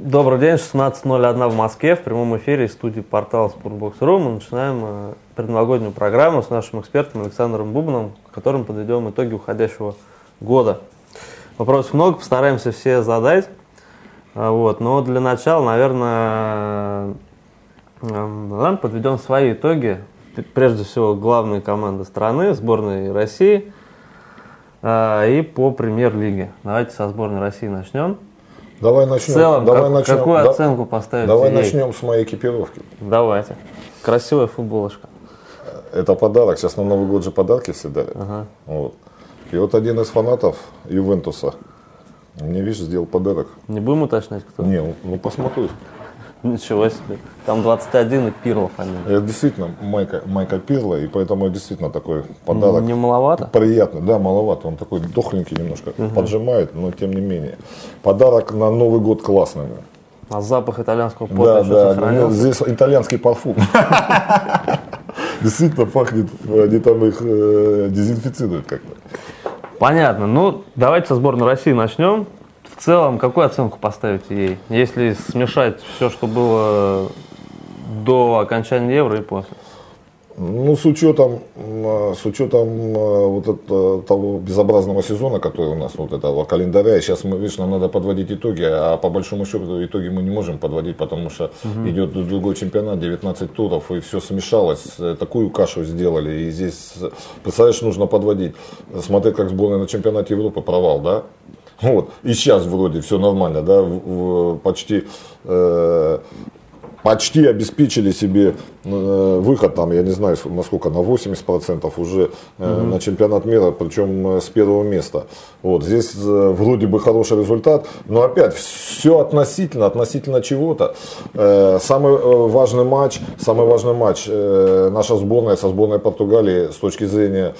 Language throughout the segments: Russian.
Добрый день, 16:01 в Москве, в прямом эфире из студии портала Sportbox.ru. Мы начинаем предновогоднюю программу с нашим экспертом Александром Бубновым, которым подведем итоги уходящего года. Вопросов много, постараемся все задать. Но для начала, наверное, подведем свои итоги. Прежде всего, главные команды страны, сборной России и по премьер-лиге. Давайте со сборной России начнем. Давай начнем. В целом, начнем. Какую оценку поставите? Давай начнем с моей экипировки. Давайте. Красивая футболочка. Это подарок. Сейчас на Новый год же подарки все дали. Ага. Вот. И вот один из фанатов Ювентуса мне, видишь, сделал подарок. Не будем уточнять, кто? Не, ну посмотри. Ничего себе. Там 21 и Пирло фамилия. Это действительно Майка Пирло, и поэтому действительно такой подарок. Не маловато? Приятный, да, маловато. Он такой дохленький немножко, поджимает, но тем не менее. Подарок на Новый год классный. А запах итальянского пота еще сохранился? Здесь итальянский парфум. Действительно пахнет, они там их дезинфицируют как-то. Понятно. Ну, давайте со сборной России начнем. В целом, какую оценку поставите ей? Если смешать все, что было до окончания Евро и после? Ну, с учетом вот того безобразного сезона, который у нас, вот этого календаря, и сейчас, видишь, нам надо подводить итоги, а по большому счету итоги мы не можем подводить, потому что идет другой чемпионат, 19 туров, и все смешалось, такую кашу сделали, и здесь, представляешь, нужно подводить, смотреть, как сборная на чемпионате Европы, провал, да? Вот. И сейчас вроде все нормально, да, почти обеспечили себе выход, там, я не знаю, насколько, на 80% уже на чемпионат мира, причем с первого места. Вот. Здесь вроде бы хороший результат, но опять все относительно чего-то. Самый важный матч наша сборная со сборной Португалии с точки зрения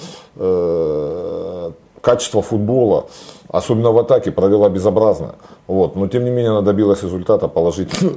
качества футбола, особенно в атаке, провела безобразно. Вот. Но тем не менее она добилась результата положительного.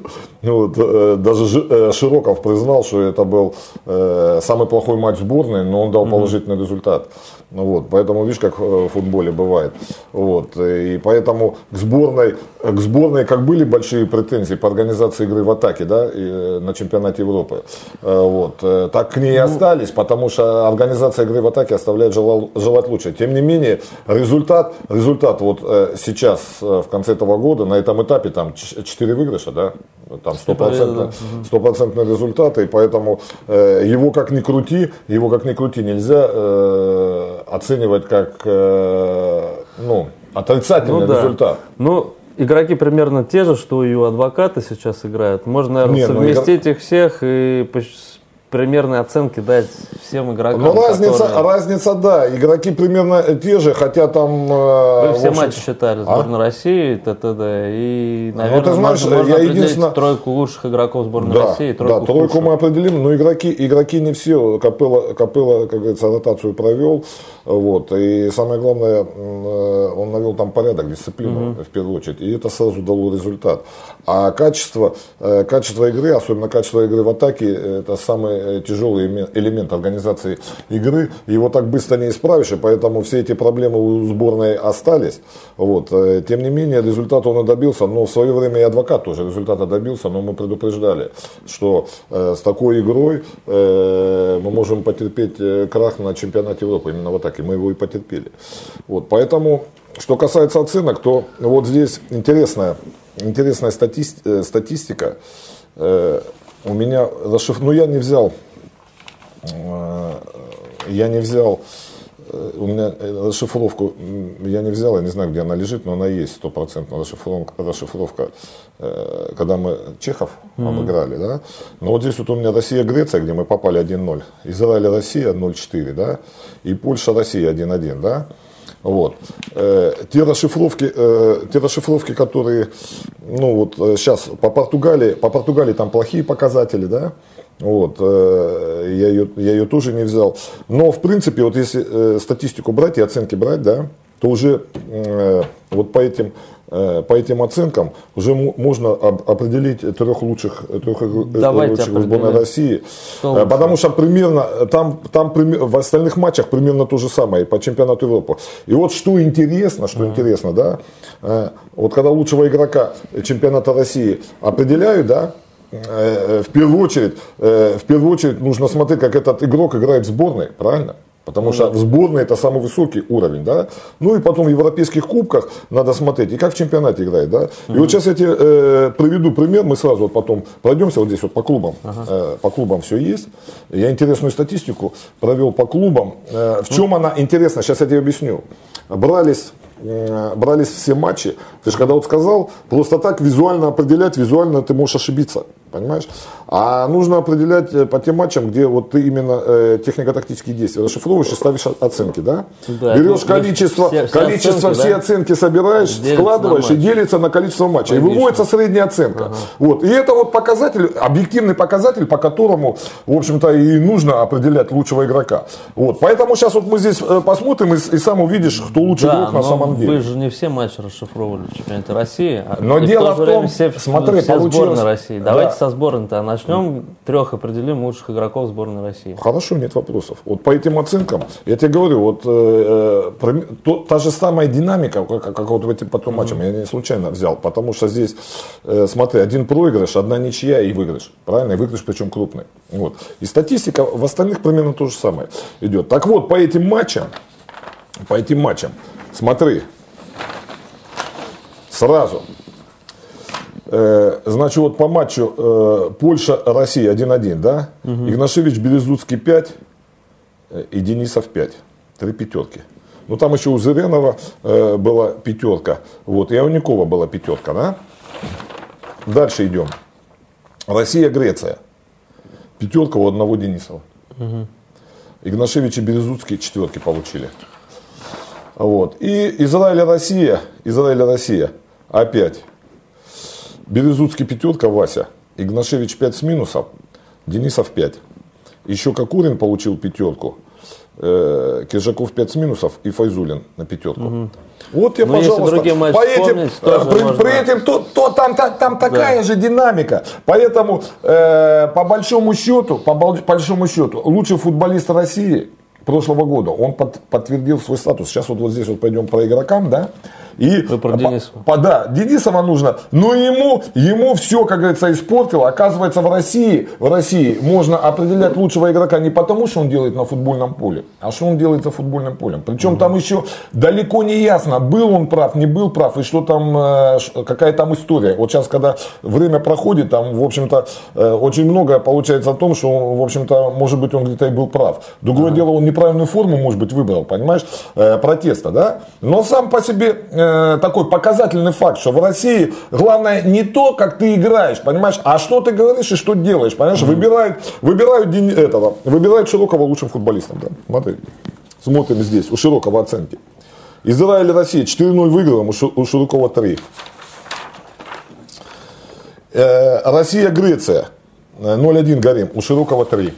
Даже Широков признал, что это был самый плохой матч сборной, но он дал положительный результат. Вот. Поэтому видишь, как в футболе бывает. Вот. И поэтому к сборной как были большие претензии по организации игры в атаке, да, на чемпионате Европы, вот, так к ней и остались, потому что организация игры в атаке оставляет желать лучше. Тем не менее, результат вот сейчас, в конце этого года, на этом этапе, там 4 выигрыша, да, там 100% результаты, и поэтому его как ни крути нельзя оценивать как отрицательный результат. Игроки примерно те же, что и у Адвоката сейчас играют. Можно, наверное, совместить их всех и примерные оценки дать всем игрокам. Ну, разница, да. Игроки примерно те же, хотя там... Вы все матчи считали, сборной России, т.т.д. И, наверное, можно определить тройку лучших игроков сборной России. Тройку мы определим, но игроки не все. Капелло, как говорится, ротацию провел. Вот. И самое главное, он навел там порядок, дисциплину в первую очередь. И это сразу дало результат. А качество игры, особенно качество игры в атаке, это самый тяжелый элемент организации игры. Его так быстро не исправишь, и поэтому все эти проблемы у сборной остались. Вот. Тем не менее, результата он и добился. Но в свое время и Адвокат тоже результата добился, но мы предупреждали, что с такой игрой мы можем потерпеть крах на чемпионате Европы, именно в атаке. Мы его и потерпели. Вот. Поэтому, что касается оценок, то вот здесь интересная статистика. У меня я не взял у меня расшифровку, я не взял, я не знаю, где она лежит, но она есть, 100% расшифровка, когда мы Чехов обыграли, да. Но вот здесь вот у меня Россия-Греция, где мы попали 1-0, Израиль-Россия 0-4, да, и Польша-Россия 1-1, да. Вот. Те расшифровки, которые, сейчас по Португалии там плохие показатели, да. Вот, я ее тоже не взял. Но, в принципе, вот если статистику брать и оценки брать, да, то уже вот по этим по этим оценкам уже можно определить трех лучших в сборной России. Потому что примерно там в остальных матчах примерно то же самое по чемпионату Европы. И вот что интересно, да, вот когда лучшего игрока чемпионата России определяют, да, в первую очередь нужно смотреть, как этот игрок играет в сборной, правильно? Потому что в сборной это самый высокий уровень, да. Ну и потом в европейских кубках надо смотреть, и как в чемпионате играет, да. И вот сейчас я тебе приведу пример, мы сразу вот потом пройдемся вот здесь вот по клубам. По клубам все есть. Я интересную статистику провел по клубам. В чем она интересна, сейчас я тебе объясню. Брались все матчи. Ты же когда вот сказал, просто так визуально определять, визуально ты можешь ошибиться. Понимаешь? А нужно определять по тем матчам, где вот ты именно технико-тактические действия расшифровываешь и ставишь оценки, да? Берешь количество, все оценки собираешь, складываешь и делится на количество матчей. И выводится средняя оценка. Вот. И это вот показатель, объективный показатель, по которому, в общем-то, и нужно определять лучшего игрока. Вот. Поэтому сейчас вот мы здесь посмотрим и сам увидишь, кто лучший игрок на самом деле. Вы же не все матчи расшифровывали в чемпионате России. Но дело в том, смотри, получилось. России. Давайте со сборной-то начнем, трех определим лучших игроков сборной России. Хорошо, нет вопросов. Вот по этим оценкам, я тебе говорю, вот та же самая динамика, как вот в этим потом матчам, я не случайно взял, потому что здесь, смотри, один проигрыш, одна ничья и выигрыш. Правильно? И выигрыш причем крупный. Вот. И статистика в остальных примерно то же самое идет. Так вот, по этим матчам, смотри, сразу. Значит, вот по матчу Польша-Россия 1-1, да? Игнашевич, Березуцкий 5 и Денисов 5. 3 пятерки. Ну, там еще у Зырянова была пятерка. Вот, и у Никова была пятерка, да? Дальше идем. Россия-Греция. Пятерка у одного Денисова. Игнашевич и Березуцкий четверки получили. Вот. И Израиль-Россия опять. Березуцкий пятерка, Вася. Игнашевич 5 с минусом. Денисов 5. Еще Кокурин получил пятерку. Киржаков 5 с минусов и Файзулин на пятерку. Вот тебе, пожалуйста, при этим там такая же динамика. Поэтому по большому счету, лучший футболист России прошлого года, он подтвердил свой статус. Сейчас вот здесь вот пойдем по игрокам, да. И да, Денисова нужно, но ему все, как говорится, испортило. Оказывается, в России можно определять лучшего игрока не потому, что он делает на футбольном поле, а что он делает за футбольным полем. Причем там еще далеко не ясно, был он прав, не был прав, и что там, какая там история. Вот сейчас, когда время проходит, там, в общем-то, очень многое получается о том, что, в общем-то, может быть, он где-то и был прав. Другое дело, он неправильную форму, может быть, выбрал, понимаешь, протеста, да. Но сам по себе такой показательный факт, что в России главное не то, как ты играешь, понимаешь, а что ты говоришь и что делаешь, понимаешь, выбирают Широкова лучшим футболистом, да? Смотри, смотрим здесь, у Широкова оценки. Израиль, Россия 4-0 выиграла, у Широкова 3. Россия, Греция 0-1 горим, у Широкова 3.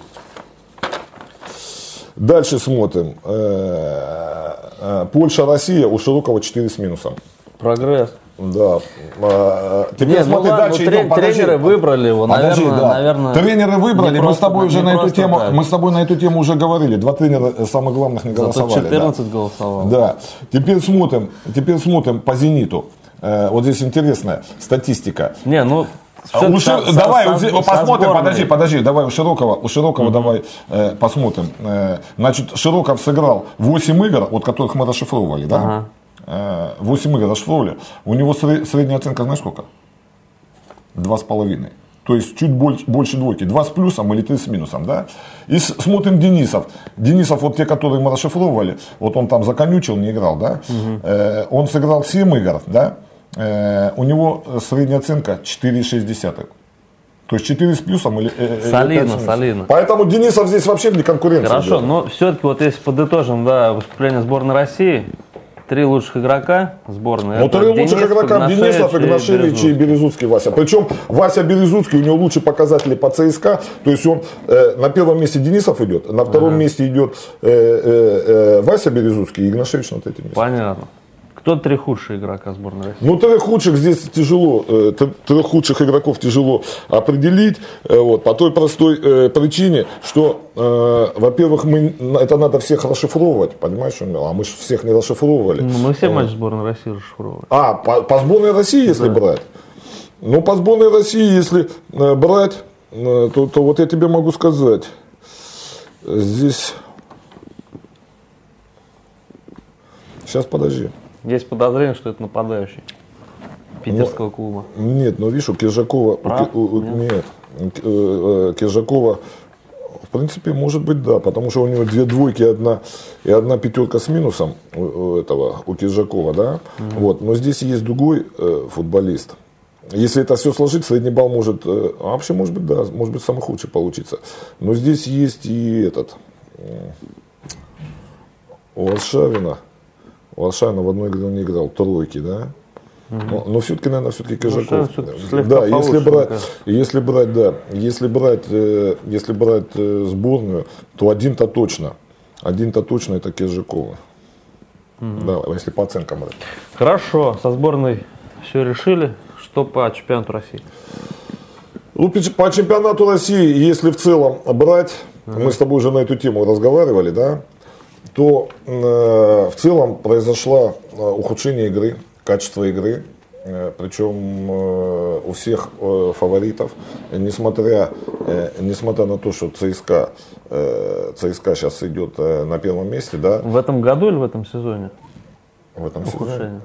Дальше смотрим. Польша, Россия, у Широкова 4 с минусом. Прогресс. Да. Теперь смотри, дальше идем. Тренеры выбрали его, наверное. Тренеры выбрали, мы с тобой уже на эту тему уже говорили. Два тренера самых главных не голосовали. 14 голосовало. Да. Теперь смотрим по «Зениту». Вот здесь интересная статистика. Давай посмотрим, подожди, давай у Широкова давай посмотрим. Значит, Широков сыграл 8 игр, от которых мы расшифровывали, да? 8 игр расшифровывали. У него средняя оценка, знаешь сколько? 2,5. То есть чуть больше двойки. 2 с плюсом или 3 с минусом, да? И смотрим Денисов. Денисов, вот те, которые мы расшифровывали, вот он там законючил, не играл, да? Он сыграл 7 игр, да? У него средняя оценка 4,6. То есть 4 с плюсом или солидно. Поэтому Денисов здесь вообще не конкуренция. Хорошо, но все-таки вот если подытожим, да, выступление сборной России, 3 лучших игрока сборной. Ну, 3 лучших игрока: Денисов, Игнашевич и Березуцкий Вася. Причем Вася Березуцкий, у него лучшие показатели по ЦСКА. То есть он на первом месте Денисов идет, на втором месте идет Вася Березуцкий и Игнашевич на третьем месте. Понятно. Кто 3 худшие игрока сборной России? Ну, 3 худших здесь тяжело, 3 худших игроков тяжело определить, вот, по той простой причине, что, во-первых, это надо всех расшифровывать, понимаешь, а мы же всех не расшифровывали. Ну, мы все матчи сборной России расшифровывали. По сборной России, если брать? Ну, по сборной России, если брать, то вот я тебе могу сказать, здесь, сейчас подожди. Есть подозрение, что это нападающий питерского клуба. Нет, ну видишь, у Киржакова, Киржакова, в принципе, может быть, да, потому что у него 2 двойки и одна пятерка с минусом у Киржакова, да. Вот, но здесь есть другой футболист. Если это все сложить, средний балл может, вообще может быть, да, может быть, самый худший получится. Но здесь есть и у Варшавина в одной игре он не играл, 3, да. Но все-таки, наверное, Киржаков. Да, если брать сборную, то один-то точно это Киржакова. Да, если по оценкам брать. Хорошо, со сборной все решили. Что по чемпионату России? Ну, по чемпионату России, если в целом брать, мы с тобой уже на эту тему разговаривали, да, то в целом произошло ухудшение игры, качество игры, причем у всех фаворитов, несмотря на то, что ЦСКА сейчас идет на 1-м месте, да. В этом году или в этом сезоне? В этом ухудшение.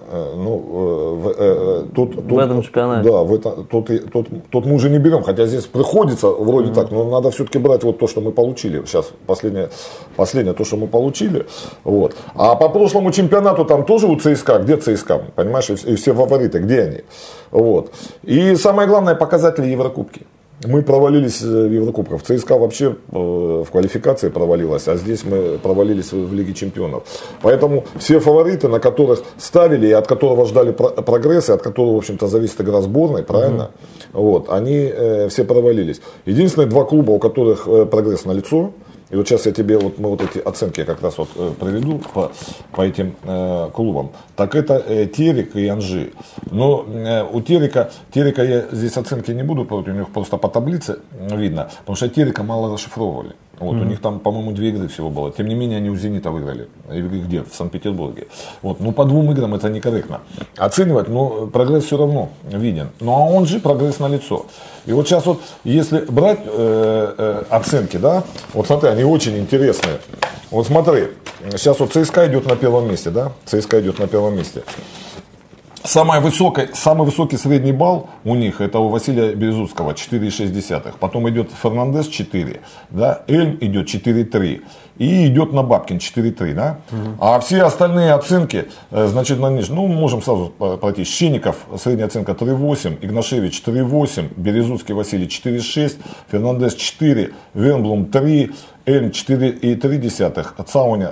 В этом чемпионате. Да, тут мы уже не берем, хотя здесь приходится вроде так, но надо все-таки брать вот то, что мы получили. Сейчас последнее то, что мы получили. Вот. А по прошлому чемпионату там тоже у ЦСКА, где ЦСКА, понимаешь, и все фавориты, где они. Вот. И самое главное, показатели Еврокубки. Мы провалились в Еврокубках. ЦСКА вообще в квалификации провалилась, а здесь мы провалились в Лиге чемпионов. Поэтому все фавориты, на которых ставили и от которого ждали прогресса, от которого, в общем-то, зависит игра сборной, правильно? Вот, они все провалились. Единственные 2 клуба, у которых прогресс налицо. И вот сейчас я тебе мы вот эти оценки как раз проведу по этим клубам. Так это Терек и Анжи. Но у Терека я здесь оценки не буду, у них просто по таблице видно, потому что Терека мало расшифровывали. Вот, у них там, по-моему, 2 игры всего было. Тем не менее, они у Зенита выиграли. И где? В Санкт-Петербурге. Вот. Ну, по 2 играм это некорректно. Оценивать, но прогресс все равно виден. Ну, а он же прогресс налицо. И вот сейчас вот, если брать оценки, да, вот смотри, они очень интересные. Вот смотри, сейчас вот ЦСКА идет на 1-м месте, да? ЦСКА идет на 1-м месте. Самый высокий средний балл у них это у Василия Березутского 4,6. Потом идет Фернандес 4, да? Эльм идет 4,3 и идет Набабкин 4,3, да? А все остальные оценки, значит, можем сразу пройти. Щенников средняя оценка 3,8, Игнашевич 4,8, Березутский Василий 4,6, Фернандес 4, Вернблум 3, Эльм 4,3, Цауня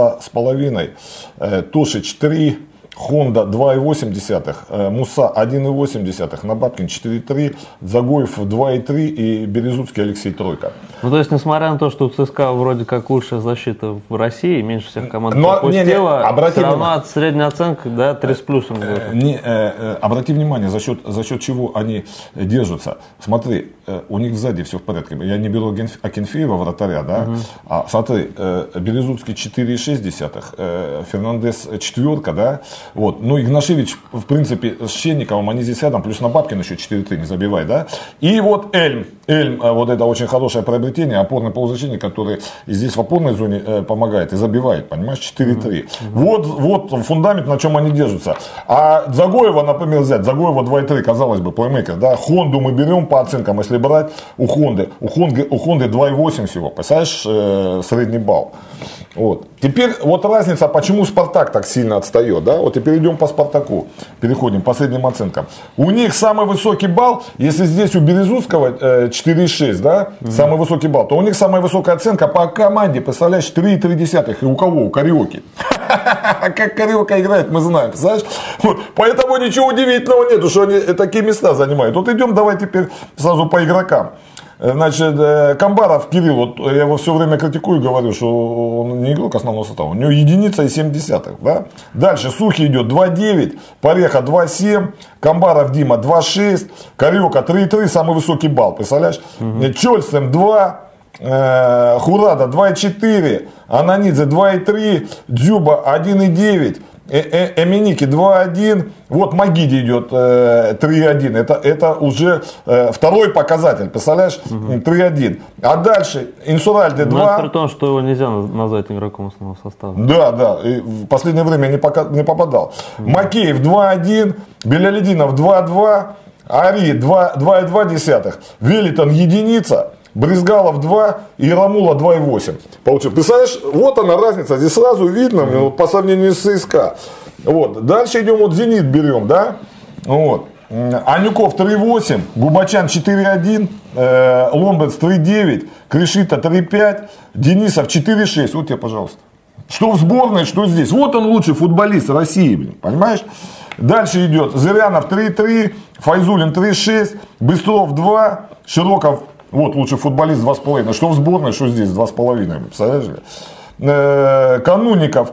2,5, Тошич 3, Хонда 2,8, Муса 1,8, Набабкин 4,3, Загоев 2,3 и Березутский Алексей 3. Ну, то есть, несмотря на то, что у ЦСКА вроде как лучшая защита в России, меньше всех команд пропустила, все равно средняя оценка, да, 3 с плюсом. Обрати внимание, за счет чего они держатся. Смотри, у них сзади все в порядке. Я не беру Акинфеева, вратаря, да. Смотри, Березутский 4,6, Фернандес 4, да. Вот. Ну, Игнашевич, в принципе, с Щенниковым, они здесь рядом, плюс Набабкин еще 4-3, не забивай, да. И вот Эльм, вот это очень хорошее приобретение, опорный полузащитник, который здесь в опорной зоне помогает и забивает, понимаешь, 4-3. Вот фундамент, на чем они держатся. А Загоева, например, взять, Загоева 2,3, казалось бы, плеймейкер, да. Хонду мы берем по оценкам, если брать, у Хонды 2,8 всего, представляешь, средний балл. Вот. Теперь вот разница, почему Спартак так сильно отстает, да, вот и перейдем по Спартаку, переходим по средним оценкам. У них самый высокий балл, если здесь у Березутского 4,6, да, самый высокий балл, то у них самая высокая оценка по команде, представляешь, 3,3. И у кого? У Кариоки. Как Кариока играет, мы знаем, знаешь? Вот. Поэтому ничего удивительного нету, что они такие места занимают. Вот идем, давай теперь сразу по игрокам. Значит, Камбаров Кирилл, вот я его все время критикую, говорю, что он не игрок основного состава. У него 1,7. Да? Дальше Сухий идет 2,9, Пореха 2,7, Камбаров Дима 2,6, Карека 3,3, самый высокий балл, представляешь? Чольцем 2. Хурада 2,4, Ананидзе 2,3, Дзюба 1,9, Эминики 2,1, вот Магиди идет 3,1, это уже второй показатель, представляешь, 3,1. А дальше Инсуральде 2. Но при том, что его нельзя назвать игроком основного состава. Да, и в последнее время не попадал. Макеев 2,1, Белялединов 2,2, Ари 2,2, Велитон 1, Брызгалов 2 и Рамула 2,8. Получил. Представляешь, вот она разница. Здесь сразу видно вот, по сравнению с ЦСКА. Вот. Дальше идем, вот Зенит берем, да? Вот. Анюков 3,8, Губачан 4,1, Ломбец 3,9, Кришита 3,5, Денисов 4,6. Вот тебе, пожалуйста. Что в сборной, что здесь. Вот он лучший футболист России, блин, понимаешь? Дальше идет Зырянов 3,3, Файзулин 3,6, Быстров 2, Широков. Вот лучший футболист 2,5. Что в сборной, что здесь 2,5. Представляешь? Кануников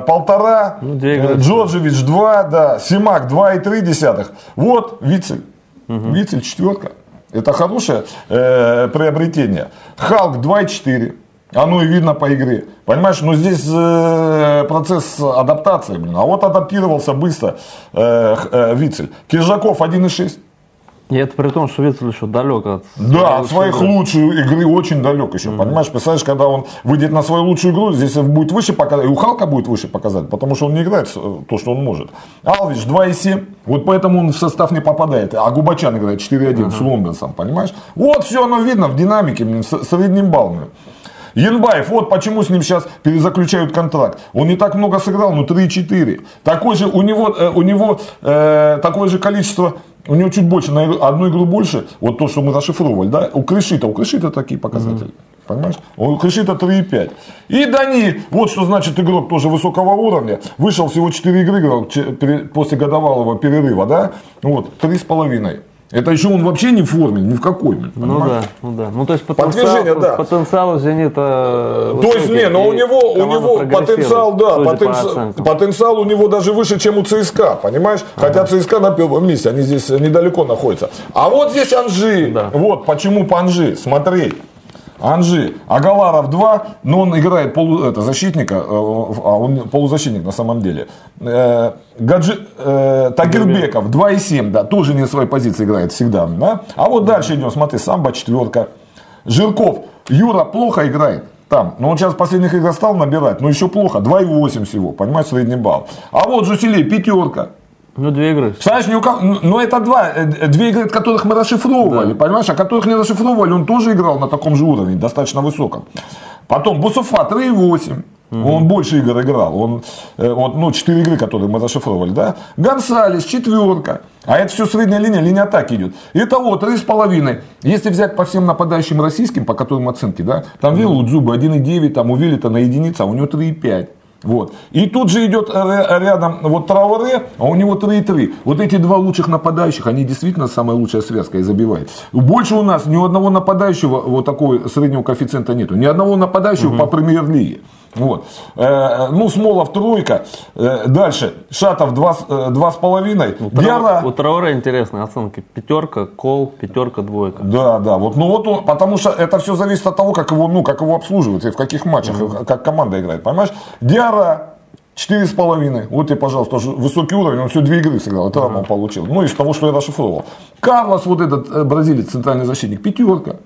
1,5. Джорджевич 2. Да. Симак 2,3. Вот Вицель. Вицель 4. Это хорошее приобретение. Халк 2,4. Оно и видно по игре. Понимаешь, но здесь процесс адаптации. Блин. А вот адаптировался быстро Вицель. Киржаков 1,6. И это при том, что Вицель еще далек от... Да, от своей лучшей игры очень далек еще, понимаешь? Представляешь, когда он выйдет на свою лучшую игру, здесь будет выше показать, и у Халка будет выше показать, потому что он не играет то, что он может. Алвиш 2,7, вот поэтому он в состав не попадает, а Губачан играет 4,1 с Лондонсом, понимаешь? Вот все оно видно в динамике, средним баллом. Янбаев, вот почему с ним сейчас перезаключают контракт. Он не так много сыграл, но 3,4. Такой же, у него такое же количество, у него чуть больше, на одну игру больше, вот то, что мы расшифровывали, да, у Крышита такие показатели. Понимаешь? У Крышита 3,5. И Дани, вот что значит игрок тоже высокого уровня. Вышел всего 4 игры играл после годовалого перерыва, да, вот, 3,5. Это еще он вообще не в форме, ни в какой. Ну да. Ну то есть потенциал у Зенита. То есть не, но у него потенциал, да, потенциал у него даже выше, чем у ЦСКА, понимаешь? Хотя ЦСКА на первом месте, они здесь недалеко находятся. А вот здесь Анжи. Да. Вот почему по Анжи, смотри. Анжи, Агаларов 2, но он играет защитника, а он полузащитник на самом деле. Тагирбеков 2,7, да, тоже не на своей позиции играет всегда. Да? А вот дальше идем, смотри, Самбо 4. Жирков, Юра плохо играет там, но он сейчас в последних играх стал набирать, но еще плохо, 2,8 всего, понимаешь, средний балл. А вот Жуселей 5. Ну, 2 игры. Знаешь, но это 2 игры, от которых мы расшифровывали, да. Понимаешь, а которых не расшифровывали, он тоже играл на таком же уровне, достаточно высоком. Потом Бусуфа 3,8. Он больше игр играл. Вот, 4 игры, которые мы расшифровывали, да. Гонсалес 4. А это все средняя линия атаки идет. Итого 3,5. Если взять по всем нападающим российским, по которым оценки, да, там Вилл Дзюба 1,9, там у Виллита на единица, а у него 3,5. Вот. И тут же идет рядом вот Трауре, а у него 3,3. Вот эти 2 лучших нападающих, они действительно самая лучшая связка и забивает. Больше у нас ни у одного нападающего вот такого среднего коэффициента нету. Ни одного нападающего по премьер-лиге. Вот. Смолов 3. Дальше Шатов 2,5. Диара... У Трауре интересные оценки. 5, Кол, 5, 2. Да. Вот, потому что это все зависит от того, как его обслуживают и в каких матчах, как команда играет. Понимаешь? Диара 4,5. Вот тебе, пожалуйста, тоже высокий уровень. Он все 2 игры сыграл. Это он получил. Ну, из того, что я расшифровал. Карлос, вот этот бразилец, центральный защитник, 5.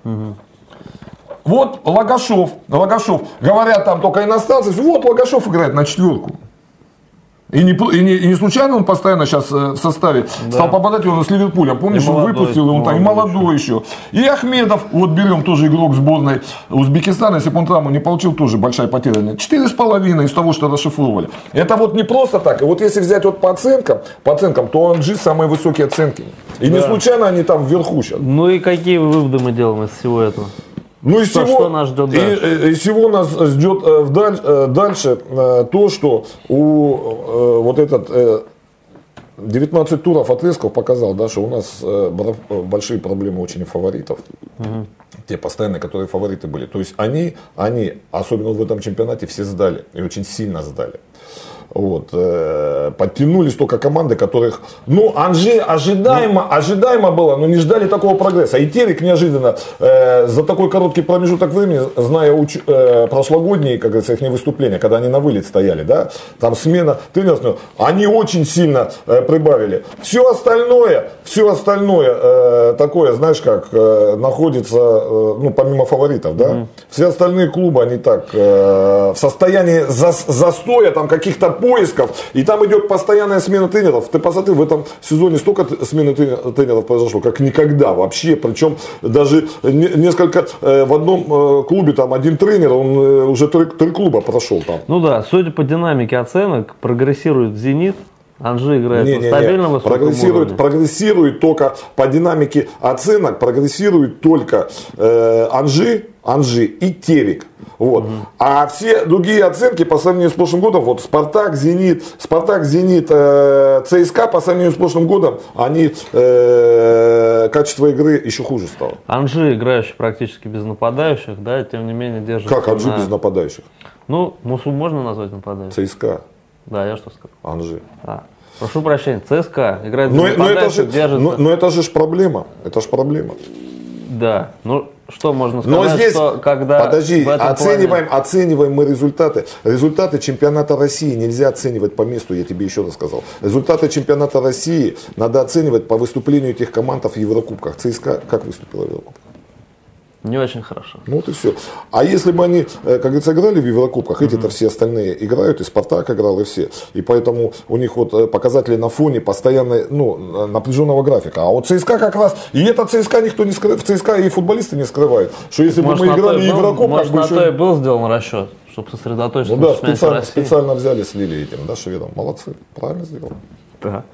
Вот Лагашов, говорят там только иностранцы, вот Лагашов играет на 4. И не случайно он постоянно сейчас в составе стал попадать, он с Ливерпулем, помнишь, он выпустил, и он там и молодой еще. И Ахмедов, вот берем тоже игрок сборной Узбекистана, если бы он травму не получил, тоже большая потеря. 4,5 из того, что расшифровывали. Это вот не просто так. И вот если взять вот по оценкам, то у Анжи самые высокие оценки. И не случайно они там вверху сейчас. Ну и какие выводы мы делаем из всего этого? Ну и что нас ждет дальше? Из всего нас ждет дальше то, что вот этот 19 туров отрезков показал, да, что у нас большие проблемы очень у фаворитов. те постоянные, которые фавориты были. То есть они, особенно в этом чемпионате, все сдали. И очень сильно сдали. Вот. Подтянулись только команды, которых, Анжи ожидаемо было, но не ждали такого прогресса. И Терек неожиданно за такой короткий промежуток времени, зная прошлогодние, как говорится, их выступления, когда они на вылет стояли, да, там смена тренеров, они очень сильно прибавили. Все остальное такое, знаешь, как находится, помимо фаворитов, да, все остальные клубы, они так в состоянии застоя, там каких-то поисков, и там идет постоянная смена тренеров. Ты посмотри, в этом сезоне столько смены тренеров произошло, как никогда вообще. Причем даже несколько в одном клубе, там один тренер, он уже три клуба прошел там. Ну да, судя по динамике оценок, прогрессирует «Зенит». Анжи играет на стабильном высоком уровне. Прогрессирует только по динамике оценок, прогрессирует только Анжи и Терек. Вот. А все другие оценки по сравнению с прошлым годом, вот Спартак, Зенит, ЦСКА по сравнению с прошлым годом, они качество игры еще хуже стало. Анжи, играющий практически без нападающих, да, тем не менее держит. Как Анжи без нападающих? Мусу можно назвать нападающим? ЦСКА. Да, я что сказал? Анжи. Прошу прощения, ЦСКА играет без нападающих, держится. Но это же проблема. Это же проблема. Да, что можно сказать, но здесь, что когда... Подожди, оцениваем мы результаты. Результаты чемпионата России нельзя оценивать по месту, я тебе еще раз сказал. Результаты чемпионата России надо оценивать по выступлению этих команд в Еврокубках. ЦСКА как выступила в Еврокубках? Не очень хорошо. Вот и все. А если бы они, как говорится, играли в Еврокубках, эти-то все остальные играют, и Спартак играл, и все. И поэтому у них вот показатели на фоне постоянной, напряженного графика. А вот ЦСКА как раз, и это ЦСКА никто не скрывает, в ЦСКА и футболисты не скрывают, что если бы мы играли в Еврокубках... Может, на то и был сделан расчет, чтобы сосредоточиться на чемпионате России. Специально взяли, слили этим, да, шведом. Молодцы, правильно сделали. Да.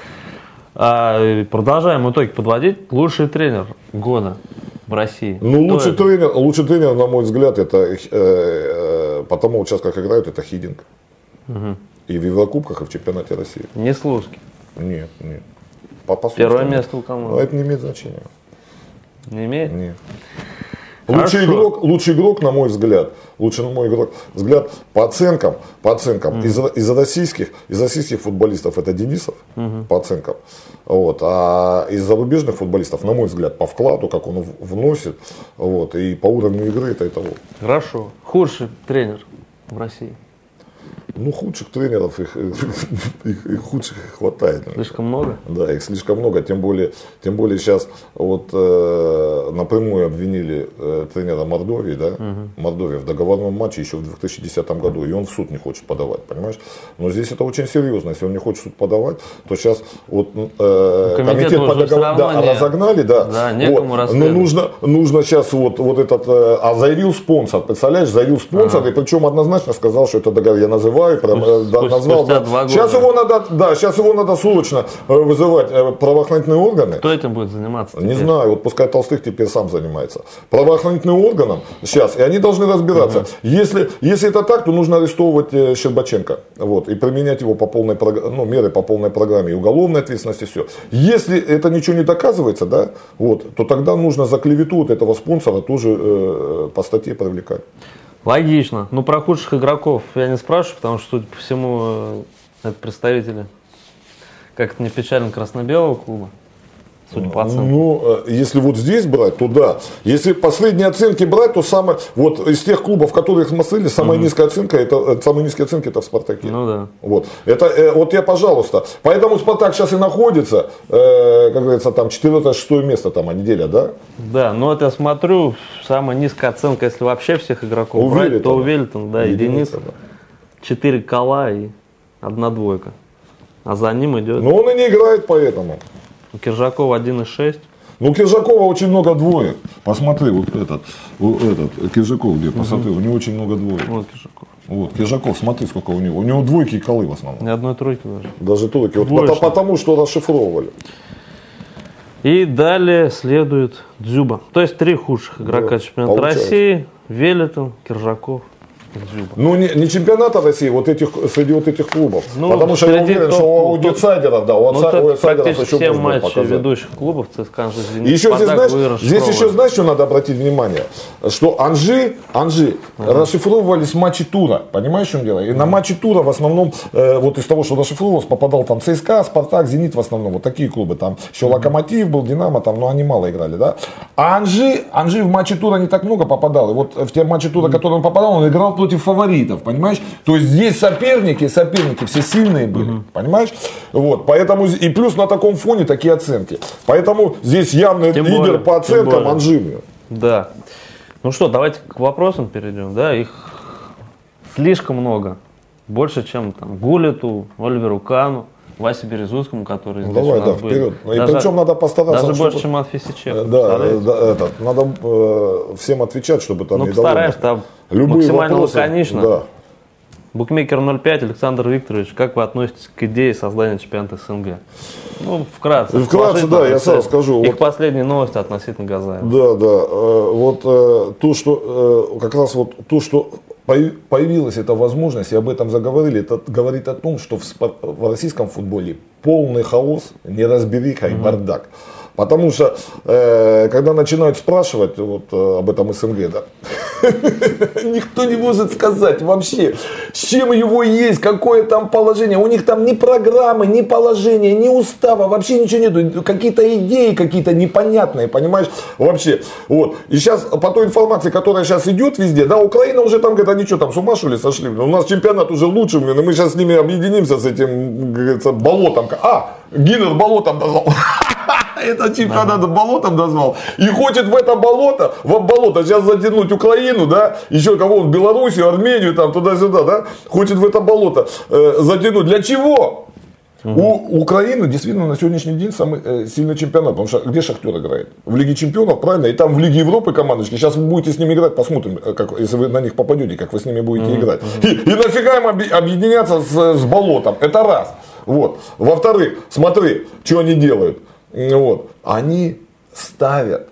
Продолжаем итоги подводить. Лучший тренер года в России. Лучший тренер, на мой взгляд, это по тому участку, как играют, это Хидинг. И в Еврокубках, и в чемпионате России. Не Слуцкий. Нет. Первое место у кого? Это не имеет значения. Не имеет? Нет. Лучший игрок, на мой взгляд, по оценкам из российских футболистов это Денисов, по оценкам. Вот, а из зарубежных футболистов, на мой взгляд, по вкладу, как он вносит, вот, и по уровню игры, это того. Хорошо. Худший тренер в России? Худших тренеров, их худших хватает. Слишком много? Да, их слишком много, тем более сейчас вот напрямую обвинили тренера Мордовии, да, Мордовия в договорном матче еще в 2010 году, и он в суд не хочет подавать, понимаешь? Но здесь это очень серьезно, если он не хочет в суд подавать, то сейчас вот комитет по договору разогнали, да, некому расследовать. Но нужно сейчас вот этот, заявил спонсор, представляешь, и причем однозначно сказал, что это договор, я называю, назвал. Сейчас его надо срочно вызывать правоохранительные органы. Кто этим будет заниматься? Не знаю, вот пускай Толстых теперь сам занимается. Правоохранительным органам сейчас, и они должны разбираться. Если это так, то нужно арестовывать Щербаченко, вот, и применять его по полной меры по полной программе, и уголовной ответственности, все. Если это ничего не доказывается, да, вот, то тогда нужно за клевету вот этого спонсора тоже по статье привлекать. Логично. Про худших игроков я не спрашиваю, потому что, судя по всему, это представители, как это не печально, красно-белого клуба, судя по оценкам. Если вот здесь брать, то да. Если последние оценки брать, то вот из тех клубов, которых мы смотрели, самая низкая оценка, самые низкие оценки это в Спартаке. Да. Вот. Вот я, пожалуйста. Поэтому Спартак сейчас и находится, как говорится, там 4-6 место там они делят, да? Да, но вот я смотрю, самая низкая оценка, если вообще всех игроков брать, то у Веллитона, да, единица. 4 кола и 1 двойка. А за ним идет... Но он и не играет поэтому. У Киржакова 1,6. У Киржакова очень много двоек. Посмотри, вот этот Киржаков, где, посмотри, у него очень много двоек. Вот Киржаков. Вот, Киржаков, смотри, сколько у него. У него двойки и колы в основном. Ни одной тройки даже. Даже тройки. Вот потому что расшифровывали. И далее следует Дзюба. То есть 3 худших игрока чемпионата России. Веллитон, Киржаков Дзюба. Ну, не чемпионата России, вот этих, среди вот этих клубов. Ну, потому что я уверен, что у аутсайдеров, да, у аутсайдеров еще все можно матчи показать. ведущих клубов ЦСКА, Анжи, Зенит, Еще Спартак, здесь еще знаешь, что надо обратить внимание? Что Анжи расшифровывались матчи тура. Понимаешь, в чем дело? И на матчи тура в основном, вот из того, что расшифровывалось, попадал там ЦСКА, Спартак, Зенит в основном. Вот такие клубы. Там еще Локомотив был, Динамо, там, но они мало играли, да? А Анжи в матче тура не так много попадал. И вот в те матчи тура, которые он попадал, он играл против фаворитов, понимаешь? То есть здесь соперники все сильные были, понимаешь? Вот, поэтому, и плюс на таком фоне такие оценки. Поэтому здесь явный лидер по оценкам Анжи. Да. Ну что, давайте к вопросам перейдем, да, их слишком много. Больше, чем там Гуллиту, Оливеру Кану, Васе Березутскому, который здесь Давай, у нас да, вперед. были. И причем надо постараться. Даже больше, чем от Фисича. Да, надо всем отвечать, чтобы там Ну, не постараемся, там максимально лаконично. Да. Букмекер 0,5, Александр Викторович, как вы относитесь к идее создания чемпионата СНГ? Ну, вкратце. Вкратце, да, я сразу скажу. Их последние новости относительно Газаева. Да. Вот то, что как раз вот то, что появилась эта возможность, и об этом заговорили, это говорит о том, что в российском футболе полный хаос, неразбериха и бардак. Потому что, когда начинают спрашивать вот, об этом СНГ, да, никто не может сказать вообще, с чем его есть, какое там положение. У них там ни программы, ни положения, ни устава, вообще ничего нету. Какие-то идеи какие-то непонятные, понимаешь, вообще. Вот. И сейчас, по той информации, которая сейчас идет везде, да, Украина уже там говорит, они что там, с ума что ли сошли? У нас чемпионат уже лучше, мы сейчас с ними объединимся, с этим, говорится, болотом. Гиннер болотом назвал. Это чемпионат болотом назвал. И хочет в это болото сейчас затянуть Украину, да, еще кого он, Белоруссию, Армению, там, туда-сюда, да, хочет в это болото затянуть. Для чего? У Украины действительно на сегодняшний день самый сильный чемпионат. Потому что где Шахтер играет? В Лиге чемпионов, правильно? И там в Лиге Европы командочки. Сейчас вы будете с ними играть, посмотрим, как, если вы на них попадете, как вы с ними будете играть. И нафига им объединяться с болотом? Это раз. Вот. Во-вторых, смотри, что они делают. Вот. Они ставят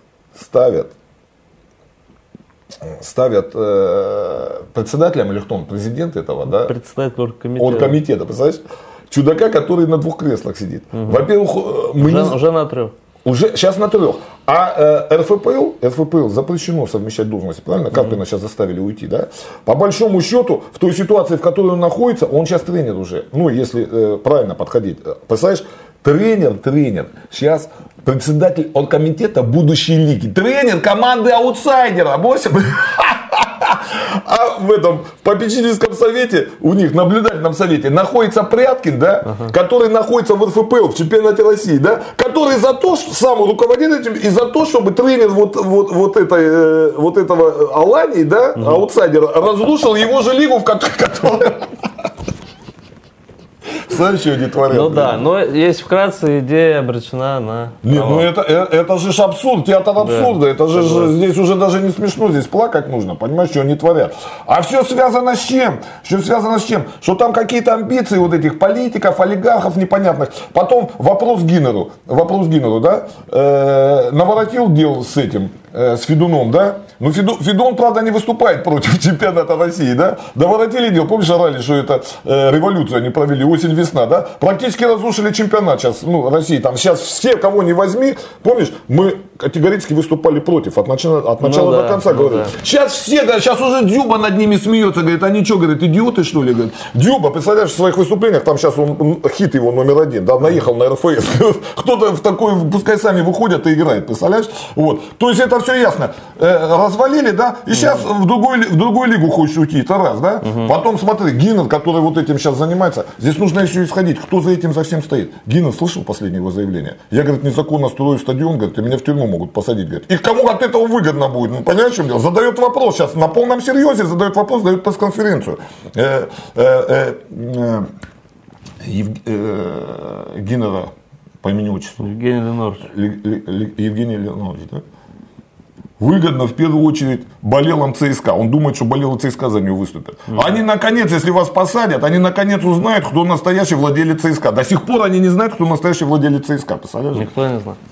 председателем, или кто он, президент этого, да? Председатель оргкомитета. Оргкомитета, представляешь? Чудака, который на 2 креслах сидит. Во-первых, уже на 3. Уже сейчас на 3. А РФПЛ запрещено совмещать должности, правильно? Карпина сейчас заставили уйти, да? По большому счету, в той ситуации, в которой он находится, он сейчас тренер уже. Ну, если правильно подходить. Представляешь, тренер. Сейчас председатель оргкомитета будущей лиги. Тренер команды аутсайдера. А в попечительском совете, у них, наблюдательном совете, находится Пряткин, да, который находится в РФПЛ, в чемпионате России, да, который за то, что сам руководит этим, и за то, чтобы тренер вот этого Алании, да, аутсайдера, разрушил его же лигу, в которой... Знаешь, что они творят? Ну да, но есть вкратце идея обречена на... Нет, ну это же абсурд, театр абсурда. Это же здесь уже даже не смешно, здесь плакать нужно, понимаешь, что они творят. А все связано с чем? Что там какие-то амбиции вот этих политиков, олигархов непонятных. Потом вопрос Гиннеру, да, наворотил дел с этим, с Федуном, да. Ну, Федун, правда, не выступает против чемпионата России, да? Наворотили дел, помнишь, орали, что это революцию они провели, осень-весна, да? Практически разрушили чемпионат сейчас, ну, России. Там сейчас все, кого не возьми, помнишь, мы категорически выступали против, от начала до конца говорили. Да. Сейчас все, сейчас уже Дзюба над ними смеется, говорит, они что, говорит, идиоты, что ли? Говорит, Дзюба, представляешь, в своих выступлениях, там сейчас он хит его номер 1, да, наехал на РФС. Кто-то в такой, пускай сами выходят и играют, представляешь? Вот. То есть это все ясно. Развалили, да, и сейчас в другую лигу хочешь уйти, это раз, да. Потом смотри, Гиннер, который вот этим сейчас занимается, здесь нужно еще исходить, кто за этим за всем стоит. Гиннер слышал последнее его заявление? Я, говорит, незаконно строю стадион, говорит, и меня в тюрьму могут посадить, говорит. И кому от этого выгодно будет? Ну, понимаешь, в чем дело? Задает вопрос сейчас, на полном серьезе задает вопрос, дает пресс-конференцию. Гиннера по имени-отчеству. Евгений Ленорович. Евгений Ленорович, да? Выгодно, в первую очередь, болелом ЦСКА. Он думает, что болело ЦСКА за него выступят. Они, наконец, если вас посадят, они, наконец, узнают, кто настоящий владелец ЦСКА. До сих пор они не знают, кто настоящий владелец ЦСКА. Представляешь? Никто не знает.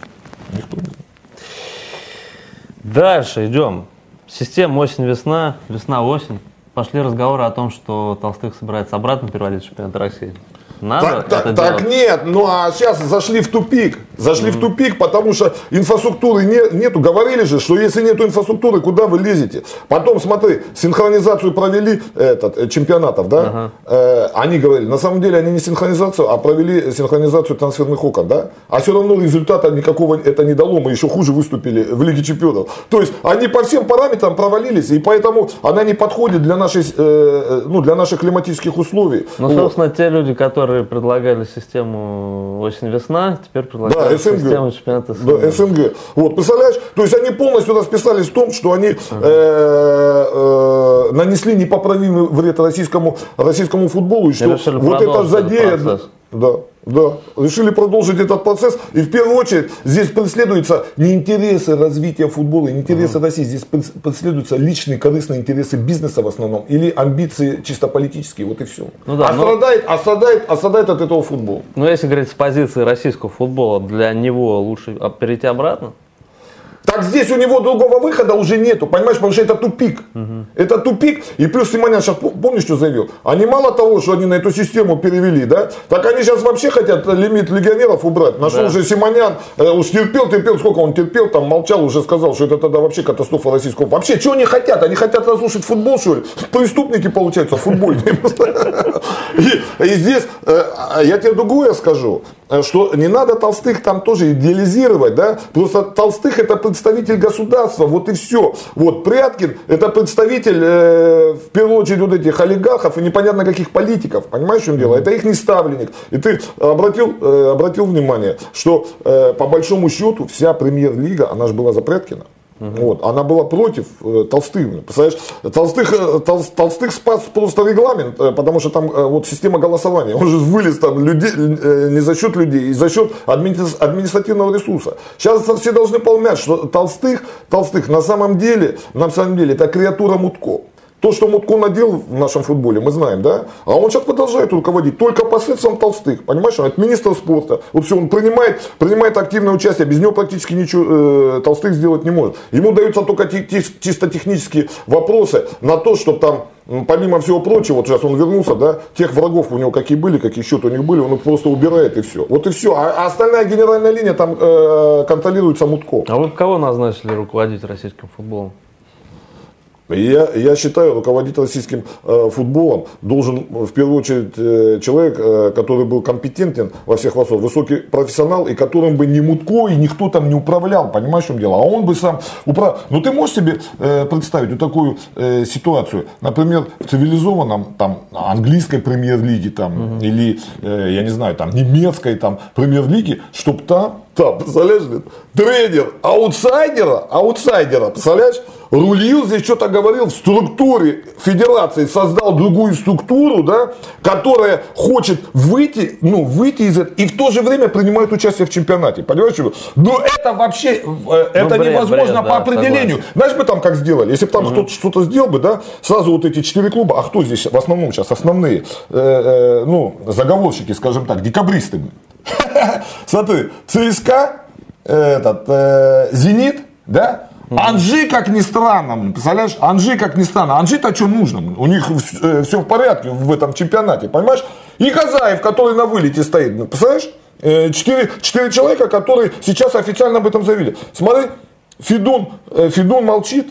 Дальше идем. Система осень-весна, весна-осень. пошли разговоры о том, что Толстых собирается обратно переводить в чемпионат России. Надо так нет, ну а сейчас зашли в тупик. В тупик, потому что инфраструктуры нету. Говорили же, что если нету инфраструктуры, куда вы лезете? Потом, смотри, синхронизацию провели чемпионатов, да? Они говорили, на самом деле они не синхронизацию, а провели синхронизацию трансферных окон, да? А все равно результата никакого это не дало. Мы еще хуже выступили в Лиге чемпионов. То есть они по всем параметрам провалились, и поэтому она не подходит для наших климатических условий. Ну, собственно, те люди, которые предлагали систему осень-весна, теперь предлагают систему чемпионата СНГ. Да, СНГ. Вот, представляешь? То есть они полностью расписались в том, что они нанесли непоправимый вред российскому футболу, и что вот это задеет. Да, решили продолжить этот процесс. И в первую очередь здесь преследуются не интересы развития футбола, не интересы России. Здесь преследуются личные корыстные интересы бизнеса в основном. Или амбиции чисто политические. Вот и все. Ну да, страдает от этого футбол. Но если говорить с позиции российского футбола, для него лучше перейти обратно? Так здесь у него другого выхода уже нету, понимаешь, потому что это тупик. Это тупик. И плюс Симонян сейчас, помнишь, что заявил? Они мало того, что они на эту систему перевели, да? Так они сейчас вообще хотят лимит легионеров убрать. Нашел уже Симонян, уж терпел, сколько он терпел, там молчал, уже сказал, что это тогда вообще катастрофа российского. Вообще, что они хотят? Они хотят разрушить футбол, что ли? Преступники, получаются, футбольные. И здесь, я тебе другое скажу, что не надо Толстых там тоже идеализировать, да? Просто Толстых это представитель государства, вот и все. Вот Пряткин это представитель, в первую очередь, вот этих олигархов и непонятно каких политиков, понимаешь, в чем дело? Это их не ставленник. И ты обратил внимание, что по большому счету вся премьер-лига, она же была за Пряткина. Вот, она была против Толстых. Представляешь, Толстых спас просто регламент, потому что там вот система голосования. Он же вылез там людей, не за счет людей, и за счет административного ресурса. Сейчас все должны понимать, что Толстых на самом деле это креатура Мутко. То, что Мутко наделал в нашем футболе, мы знаем, да? А он сейчас продолжает руководить только посредством Толстых. Понимаешь, он это министр спорта. Вот все, он принимает активное участие. Без него практически ничего Толстых сделать не может. Ему даются только чисто технические вопросы на то, чтобы там, помимо всего прочего, вот сейчас он вернулся, да, тех врагов у него какие были, какие счеты у них были, он их просто убирает и все. Вот и все. А остальная генеральная линия там контролируется Мутко. А вы кого назначили руководить российским футболом? Я считаю, руководить российским футболом должен в первую очередь человек, который был компетентен во всех вопросах, высокий профессионал, и которым бы не Мутко и никто там не управлял, понимаешь, в чем дело, а он бы сам управлял. Ну ты можешь себе представить вот такую ситуацию, например, в цивилизованном там английской премьер-лиге там, или, я не знаю, там немецкой там премьер-лиге, чтобы там, представляешь, тренер аутсайдера, представляешь, рулил здесь, что-то говорил, в структуре федерации создал другую структуру, да, которая хочет выйти из этого и в то же время принимает участие в чемпионате. Понимаешь? Но это вообще, это невозможно по определению. Согласен. Знаешь бы там как сделали? Если бы там кто-то что-то сделал бы, да, сразу вот эти 4 клуба, а кто здесь в основном сейчас основные, заговорщики, скажем так, декабристы. Смотри, ЦСКА, Зенит, да? Анжи, как ни странно, представляешь, Анжи-то что нужно, у них все в порядке в этом чемпионате, понимаешь? И Казаев, который на вылете стоит, представляешь? 4 человека, которые сейчас официально об этом заявили. Смотри, Федун молчит.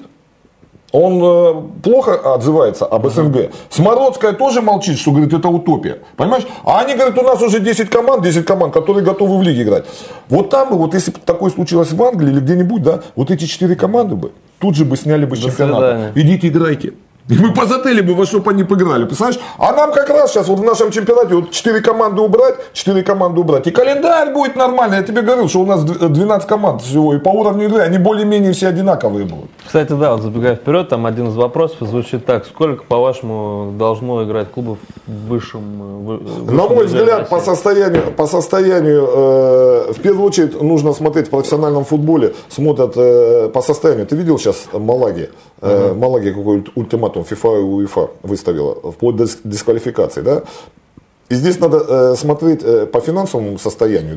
Он плохо отзывается об СНГ. Смородская тоже молчит, что говорит, это утопия. Понимаешь? А они говорят, у нас уже 10 команд, которые готовы в лиге играть. Вот там бы, вот если бы такое случилось в Англии или где-нибудь, да, вот эти 4 команды бы тут же бы сняли бы с чемпионата. Идите играйте. И мы позатыли бы, во что бы они поиграли, представляешь? А нам как раз сейчас вот в нашем чемпионате вот 4 команды убрать, и календарь будет нормальный. Я тебе говорил, что у нас 12 команд всего, и по уровню игры они более-менее все одинаковые будут. Кстати, да, вот забегая вперед, там один из вопросов звучит так: сколько, по-вашему, должно играть клубов в высшем На мой взгляд, по состоянию, в первую очередь нужно смотреть в профессиональном футболе, смотрят по состоянию. Ты видел сейчас Малаги? Малаги какой ультиматум ФИФА и УЕФА выставила, вплоть до дисквалификации, да? И здесь надо смотреть по финансовому состоянию, да?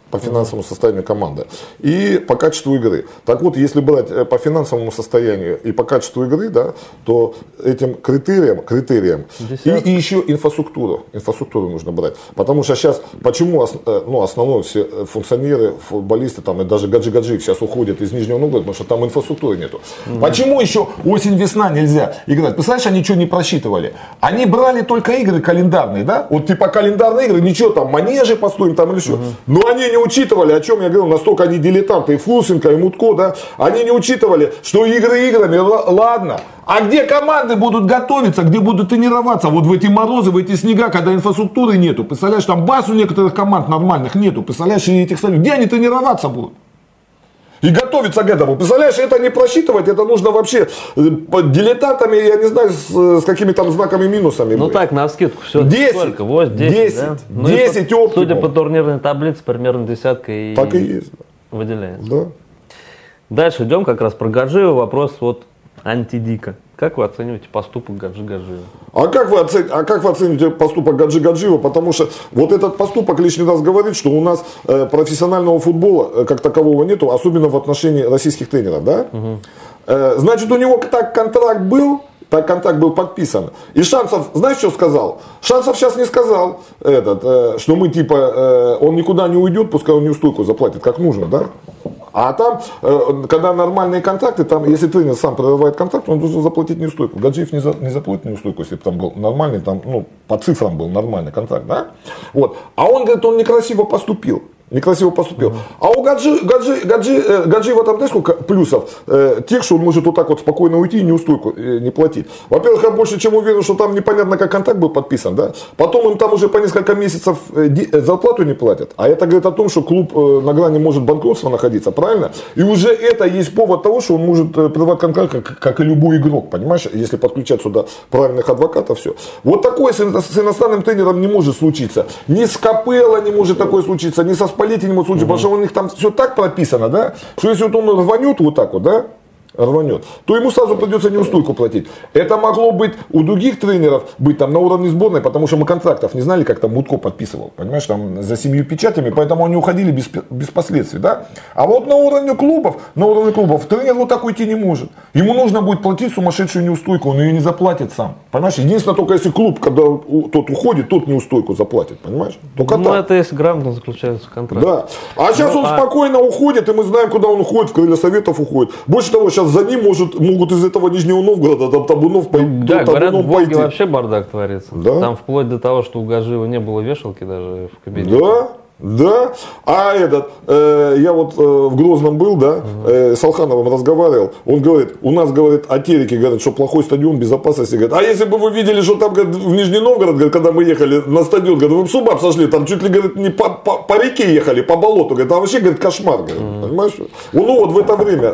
по финансовому состоянию команды и по качеству игры. Так вот, если брать по финансовому состоянию и по качеству игры, да, то этим критериям и еще инфраструктуру нужно брать. Потому что сейчас, почему основной все функционеры, футболисты там, и даже Гаджи сейчас уходят из Нижнего Новгорода, потому что там инфраструктуры нету. Почему еще осень-весна нельзя играть? Представляешь, они что не просчитывали? Они брали только игры календарные, да? Вот типа календарные игры, ничего там, манежи построим там или что. Но они не учитывали, о чем я говорил, настолько они дилетанты, и Флусенко, и Мутко, да, они не учитывали, что игры играми, ладно, а где команды будут готовиться, где будут тренироваться, вот в эти морозы, в эти снега, когда инфраструктуры нету, представляешь, там баз у некоторых команд нормальных нету, представляешь, и этих стадионов, где они тренироваться будут? И готовиться к этому. Представляешь, это не просчитывать, это нужно вообще дилетантами, я не знаю, с какими там знаками минусами. Ну так, навскидку, все. 10, сколько? Вот 10, да? 10 оптимум. Судя по турнирной таблице, примерно десятка и так и есть. Выделяется. Да. Дальше идем как раз про Гаджиева. Вопрос вот антидика. Как вы оцениваете поступок Гаджиева? А как вы оцените поступок Гаджиева? Потому что вот этот поступок лишний раз говорит, что у нас профессионального футбола как такового нету, особенно в отношении российских тренеров. Да? Значит, у него так контракт был подписан. И Шанцев, знаешь, что сказал? Шанцев сейчас не сказал, что мы типа, он никуда не уйдет, пускай он неустойку заплатит, как нужно, да? А там, когда нормальные контракты, там, если тренер сам прерывает контракт, он должен заплатить неустойку. Гаджиев не заплатит неустойку, если бы там был нормальный, там, по цифрам был нормальный контракт, да? Вот. А он говорит, он некрасиво поступил. А у Гаджиева там, знаешь, сколько плюсов? Тех, что он может вот так вот спокойно уйти и неустойку не платить. Во-первых, я больше чем уверен, что там непонятно, как контракт был подписан. Да? Потом им там уже по несколько месяцев зарплату не платят. А это говорит о том, что клуб на грани может банкротства находиться, правильно? И уже это есть повод того, что он может прервать контракт, как и любой игрок, понимаешь? Если подключать сюда правильных адвокатов, все. Вот такое с иностранным тренером не может случиться. Ни с Капелло не может такое случиться, ни со Спалетти не может случиться, потому что у них там все так прописано, да, что если вот он рванет вот так вот, да, то ему сразу придется неустойку платить. Это могло быть у других тренеров быть там на уровне сборной, потому что мы контрактов не знали, как там Мутко подписывал, понимаешь, там за 7 печатями, поэтому они уходили без последствий, да. А вот на уровне клубов тренер вот так уйти не может. Ему нужно будет платить сумасшедшую неустойку, он ее не заплатит сам, понимаешь. Единственное, только если клуб, когда тот уходит, тот неустойку заплатит, понимаешь. Только так. Это если грамотно заключается контракт. Да. А сейчас он спокойно уходит, и мы знаем, куда он уходит, в Крылья Советов уходит. Больше того, сейчас за ним могут из этого Нижнего Новгорода там Табунов пойти. Да, говорят, в Волге вообще бардак творится. Да? Там вплоть до того, что у Гаджиева не было вешалки даже в кабинете. Да. А я вот в Грозном был, да, с Алхановым разговаривал. Он говорит, у нас, говорит, атерики говорят, что плохой стадион безопасности. Говорит, а если бы вы видели, что там, говорит, в Нижний Новгород, говорит, когда мы ехали на стадион, говорит, вы бы с ума сошли, там чуть ли, говорит, не по реке ехали, по болоту, говорит, там вообще, говорит, кошмар, говорит, понимаешь? Вот в это время,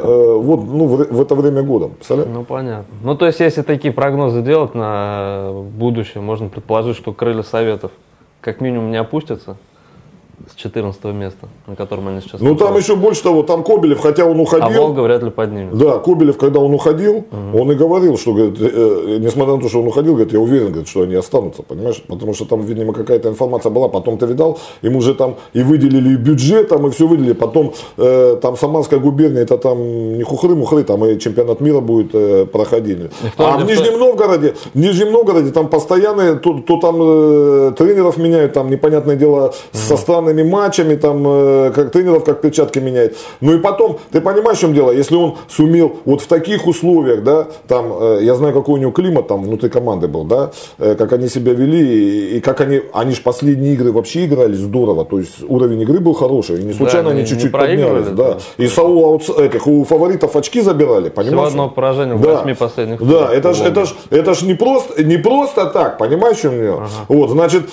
в это время года, представляешь? Ну, понятно. То есть, если такие прогнозы делать на будущее, можно предположить, что Крылья Советов как минимум не опустятся с 14 места, на котором они сейчас находятся. Там еще больше того, там Кобелев, хотя он уходил. А Волга вряд ли поднимется. Да, Кобелев, когда он уходил, он и говорил, что, говорит, несмотря на то, что он уходил, говорит, я уверен, говорит, что они останутся, понимаешь? Потому что там, видимо, какая-то информация была, потом ты видал, им уже там и выделили и бюджет, там и все выделили, потом там Самарская губерния, это там не хухры-мухры, там и чемпионат мира будет проходить. А в Нижнем Новгороде там постоянные, то там тренеров меняют, там непонятное дело со странными матчами, там, как тренеров, как перчатки меняет. Ну и потом, ты понимаешь, в чем дело, если он сумел вот в таких условиях, да, там, я знаю, какой у него климат там внутри команды был, да, как они себя вели, и как они же последние игры вообще играли здорово, то есть уровень игры был хороший, и не случайно они чуть-чуть поднялись, да, и у фаворитов очки забирали, понимаешь? Всего одно поражение в 8 последних. Да, это ж не просто так, понимаешь, в чем дело? Вот, значит,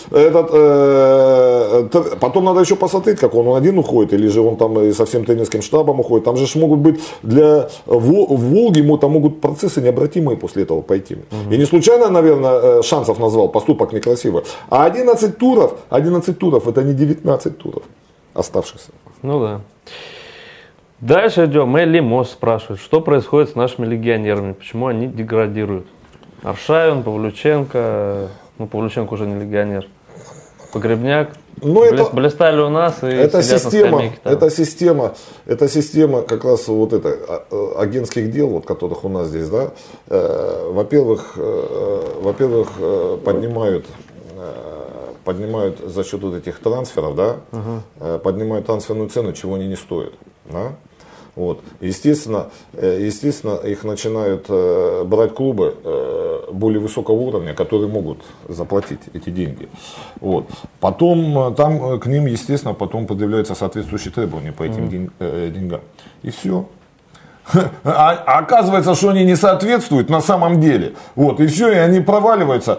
потом надо еще посмотреть, как он один уходит, или же он там и со всем тренерским штабом уходит. Там же могут быть в Волге там могут процессы необратимые после этого пойти. И не случайно, наверное, Шанцев назвал поступок некрасивый. А 11 туров, это не 19 туров оставшихся. Ну да. Дальше идем. Элли Мос спрашивает, что происходит с нашими легионерами, почему они деградируют. Аршавин, Павлюченко, Павлюченко уже не легионер. Погребняк. Ну, Блистали у нас и это сидят на скамейке там. Это система как раз вот агентских дел, вот, которых у нас здесь, да. Во-первых, поднимают за счет вот этих трансферов, да, поднимают трансферную цену, чего они не стоят, да. Вот. Естественно, их начинают брать клубы более высокого уровня, которые могут заплатить эти деньги. Вот. Потом там к ним, естественно, потом предъявляются соответствующие требования по этим деньгам. И все. А оказывается, что они не соответствуют на самом деле. Вот, и все, и они проваливаются.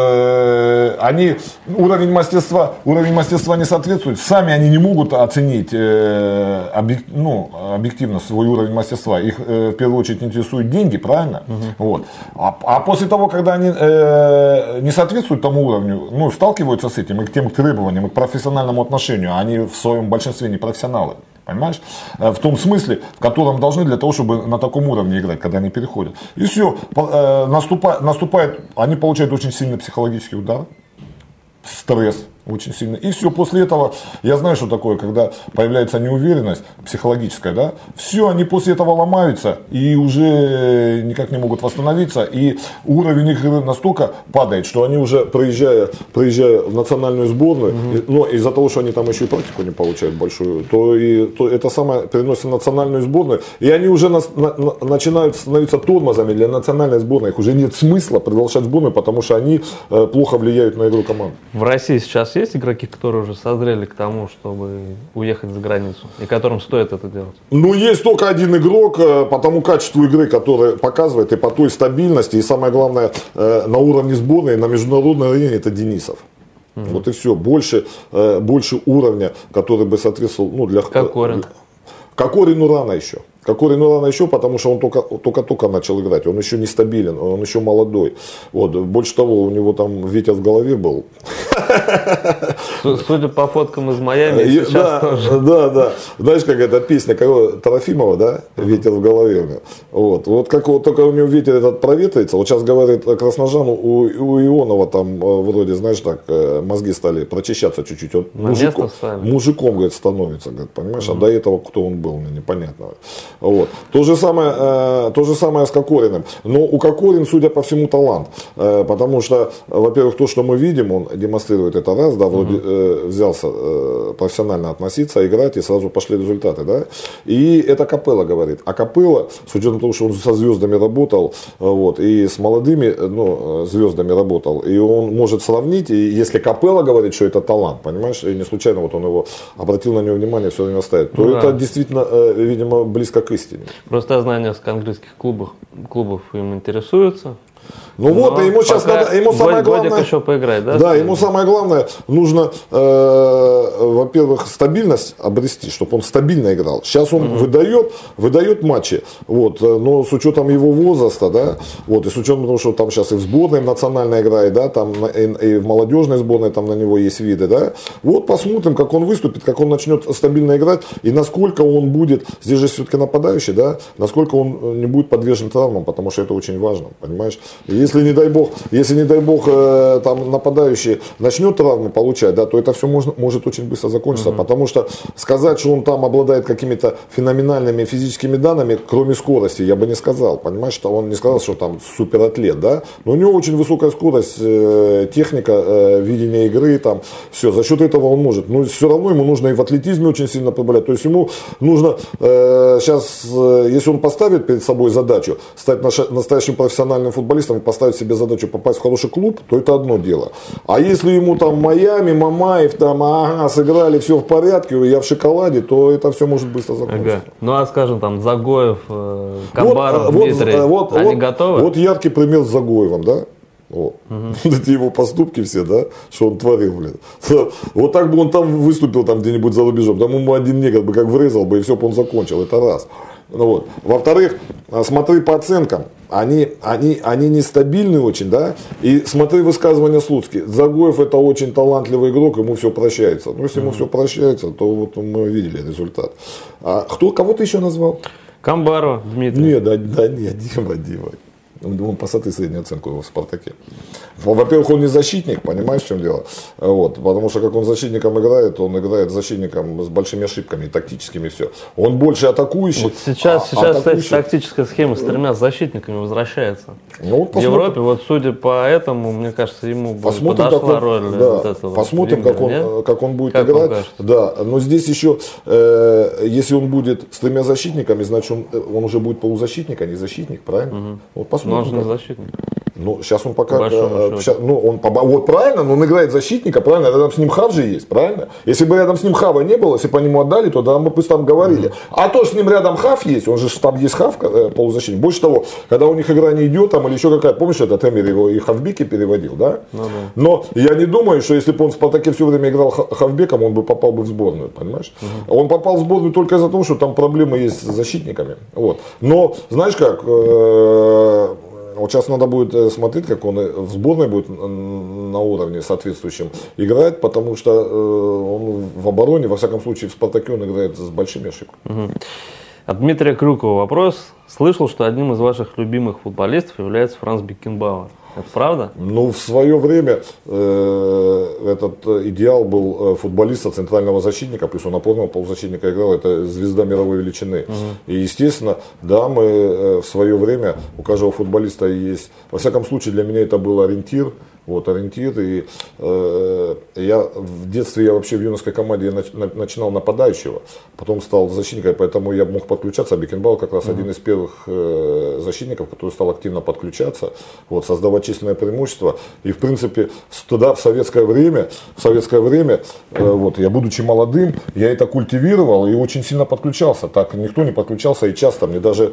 Уровень мастерства не соответствует. Сами они не могут оценить объективно свой уровень мастерства. Их в первую очередь интересуют деньги, правильно? Вот. А после того, когда они не соответствуют тому уровню, сталкиваются с этим, и к тем требованиям, и к профессиональному отношению, они в своем большинстве не профессионалы. Понимаешь? В том смысле, в котором должны для того, чтобы на таком уровне играть, когда они переходят. И все, наступает, они получают очень сильный психологический удар, стресс очень сильно. И все, после этого, я знаю, что такое, когда появляется неуверенность психологическая, да, все, они после этого ломаются и уже никак не могут восстановиться, и уровень их настолько падает, что они уже, проезжая в национальную сборную, но из-за того, что они там еще и практику не получают большую, то это самое переносится в национальную сборную, и они уже начинают становиться тормозами для национальной сборной, их уже нет смысла приглашать в сборную, потому что они плохо влияют на игру команды. В России сейчас есть игроки, которые уже созрели к тому, чтобы уехать за границу, и которым стоит это делать? Ну, есть только один игрок по тому качеству игры, который показывает, и по той стабильности, и самое главное, на уровне сборной, на международной арене, это Денисов. Вот и все. Больше уровня, который бы соответствовал, для... Кокорин. Кокорину рано еще. Кокорину рано еще, потому что он только начал играть. Он еще не стабилен, он еще молодой. Вот. Больше того, у него там ветер в голове был. Судя по фоткам из Майами, сейчас тоже. Да. Знаешь, как эта песня Трофимова, да? Ветер в голове у него. Вот как только у него ветер этот проветрится, вот сейчас говорит Красножан, у Ионова там вроде, знаешь, так, мозги стали прочищаться чуть-чуть. Он мужиком, говорит, становится, говорит, понимаешь, а до этого кто он был, непонятно. Вот. То же самое с Кокориным. Но у Кокорин, судя по всему, талант. Потому что, во-первых, то, что мы видим, он демонстрирует это раз, да, вроде взялся профессионально относиться, играть, и сразу пошли результаты. Да? И это Капелло говорит. А Капелло, с учетом того, что он со звездами работал, вот, и с молодыми звездами работал, и он может сравнить, и если Капелло говорит, что это талант, понимаешь, и не случайно вот он его обратил на него внимание, все время ставит, то это действительно, видимо, близко к истине. Просто я знаю несколько английских клубов им интересуются. Ну вот, и ему сейчас надо, ему самое главное, еще поиграть, да? Да, ему самое главное, нужно, во-первых, стабильность обрести, чтобы он стабильно играл. Сейчас он выдает матчи, вот, но с учетом его возраста, да, вот, и с учетом того, что там сейчас и в сборной национально играет, да, там и в молодежной сборной там на него есть виды, да. Вот посмотрим, как он выступит, как он начнет стабильно играть и насколько он будет, здесь же все-таки нападающий, да, насколько он не будет подвержен травмам, потому что это очень важно, понимаешь. Если не дай бог, там нападающий начнет травму получать, да, то это все может очень быстро закончиться, потому что сказать, что он там обладает какими-то феноменальными физическими данными, кроме скорости, я бы не сказал, понимаешь, что он не сказал, что там суператлет, да, но у него очень высокая скорость, техника, видение игры, там, все, за счет этого он может, но все равно ему нужно и в атлетизме очень сильно прибавлять, то есть ему нужно сейчас, если он поставит перед собой задачу стать настоящим профессиональным футболистом, поставить себе задачу попасть в хороший клуб, то это одно дело. А если ему там Майами, Мамаев, там, сыграли, все в порядке, я в шоколаде, то это все может быстро закончиться. Ага. Ну, а скажем, там, Загоев, Камбаров, Дмитрий, они готовы? Вот яркий пример с Загоевым, да? Вот. Эти его поступки все, да, что он творил, блин. Вот так бы он там выступил там где-нибудь за рубежом, там ему один негр бы как врезал бы, и все бы он закончил, это раз. Вот. Во-вторых, смотри по оценкам, они нестабильны очень, да, и смотри высказывания Слуцки. Загоев это очень талантливый игрок, ему все прощается. Ну, если ему все прощается, то вот мы видели результат. А кого ты еще назвал? Камбарова, Дмитрий. Нет, Дима. Он посмотри среднюю оценку его в «Спартаке». Во-первых, он не защитник, понимаешь, в чем дело? Вот, потому что как он защитником играет, он играет защитником с большими ошибками, тактическими и все. Он больше атакующий. Вот сейчас кстати, тактическая схема с 3 защитниками возвращается. Ну, в Европе, вот судя по этому, мне кажется, ему подошла роль вот этого. Посмотрим, Вингера, как он будет играть. Да, но здесь еще, если он будет с 3 защитниками, значит он уже будет полузащитник, а не защитник, правильно? Вот посмотрим. Но он же не защитник. Ну, сейчас он пока, вот правильно, но он играет защитника, правильно, рядом с ним Хав же есть, правильно? Если бы рядом с ним Хава не было, если бы по нему отдали, то да, мы бы там говорили. А то, что с ним рядом Хав есть, он же там есть Хав, полузащитник. Больше того, когда у них игра не идет, там или еще какая-то, помнишь, этот Эмери его и Хавбеки переводил, да? Но я не думаю, что если бы он в «Спартаке» все время играл Хавбеком, он бы попал бы в сборную, понимаешь? Он попал в сборную только из-за того, что там проблемы есть с защитниками. Вот. Но, знаешь как, вот сейчас надо будет смотреть, как он в сборной будет на уровне соответствующем играть, потому что он в обороне, во всяком случае в «Спартаке» он играет с большими ошибками. От Дмитрия Крюкова вопрос. Слышал, что одним из ваших любимых футболистов является Франц Бекенбауэр. Это правда? Ну, в свое время этот идеал был футболиста, центрального защитника, плюс он опорного полузащитника играл, это звезда мировой величины. И, естественно, да, мы в свое время, у каждого футболиста есть, во всяком случае, для меня это был ориентир. Вот, ориентир. И я в детстве, вообще в юношеской команде начинал нападающего, потом стал защитником, поэтому я мог подключаться. А Бекенбауэр как раз один из первых защитников, который стал активно подключаться, вот, создавать численное преимущество. И в принципе, тогда в советское время, вот, я будучи молодым, я это культивировал и очень сильно подключался. Так никто не подключался и часто. Мне даже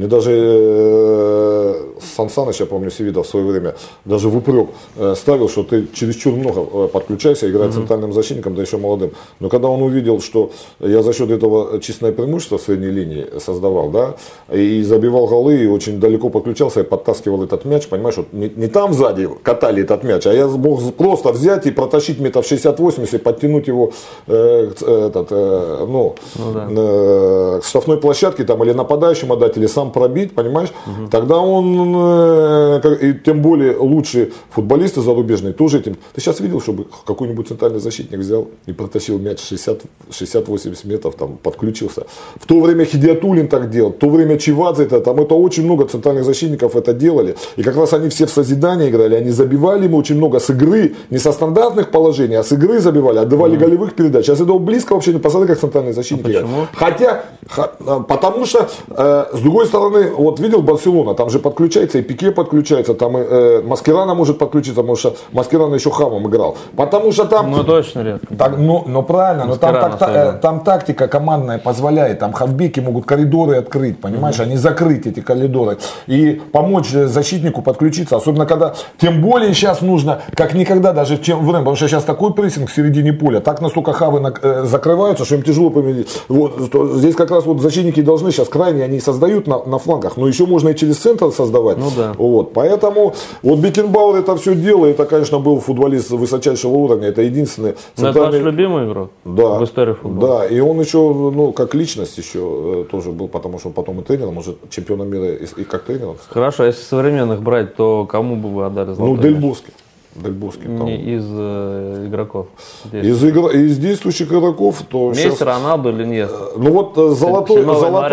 Сан Саныч, я помню, Севидов в свое время, даже в упрек ставил, что ты чересчур много подключайся, играя центральным защитником, да еще молодым. Но когда он увидел, что я за счет этого численное преимущество в средней линии создавал, да, и забивал голы, и очень далеко подключался, и подтаскивал этот мяч, понимаешь, вот не там сзади катали этот мяч, а я мог просто взять и протащить метров 60-80 и подтянуть его к штрафной площадке там, или нападающему отдать, или сам пробить, понимаешь, тогда он, и тем более лучший футболисты зарубежные тоже этим. Ты сейчас видел, чтобы какой-нибудь центральный защитник взял и протащил мяч 60-80 метров, там, подключился. В то время Хидиатулин так делал, в то время Чивадзе, это очень много центральных защитников это делали. И как раз они все в созидание играли, они забивали ему очень много с игры, не со стандартных положений, а с игры забивали, отдавали голевых передач. Сейчас этого близко вообще не посмотри, как центральные защитники играют. Хотя, потому что, с другой стороны, вот видел Барселона, там же подключается и Пике подключается, там и Маскерано может подключиться, потому что Маскерано еще Хамом играл. Потому что там... Ну, точно редко. Но правильно, но там тактика командная позволяет, там хавбеки могут коридоры открыть, понимаешь, они закрыть эти коридоры и помочь защитнику подключиться, особенно когда, тем более сейчас нужно, как никогда даже в время, потому что сейчас такой прессинг в середине поля, так настолько хавы закрываются, что им тяжело поменять. Вот, здесь как раз вот защитники должны сейчас крайне, они создают на флангах, но еще можно и через центр создавать. Ну, да. Вот, поэтому вот Бекенбауэр это все дело, это, конечно, был футболист высочайшего уровня, это единственный центральный... Это ваш любимый игрок в истории футбола? Да, и он еще, как личность еще тоже был, потому что он потом и тренером, может, чемпионом мира и как тренером. Хорошо, если современных брать, то кому бы вы отдали золотой мяч? Дель Боске. Не из игроков. Из действующих игроков, то Месси, сейчас... Роналду или Иньеста? Ну вот золотой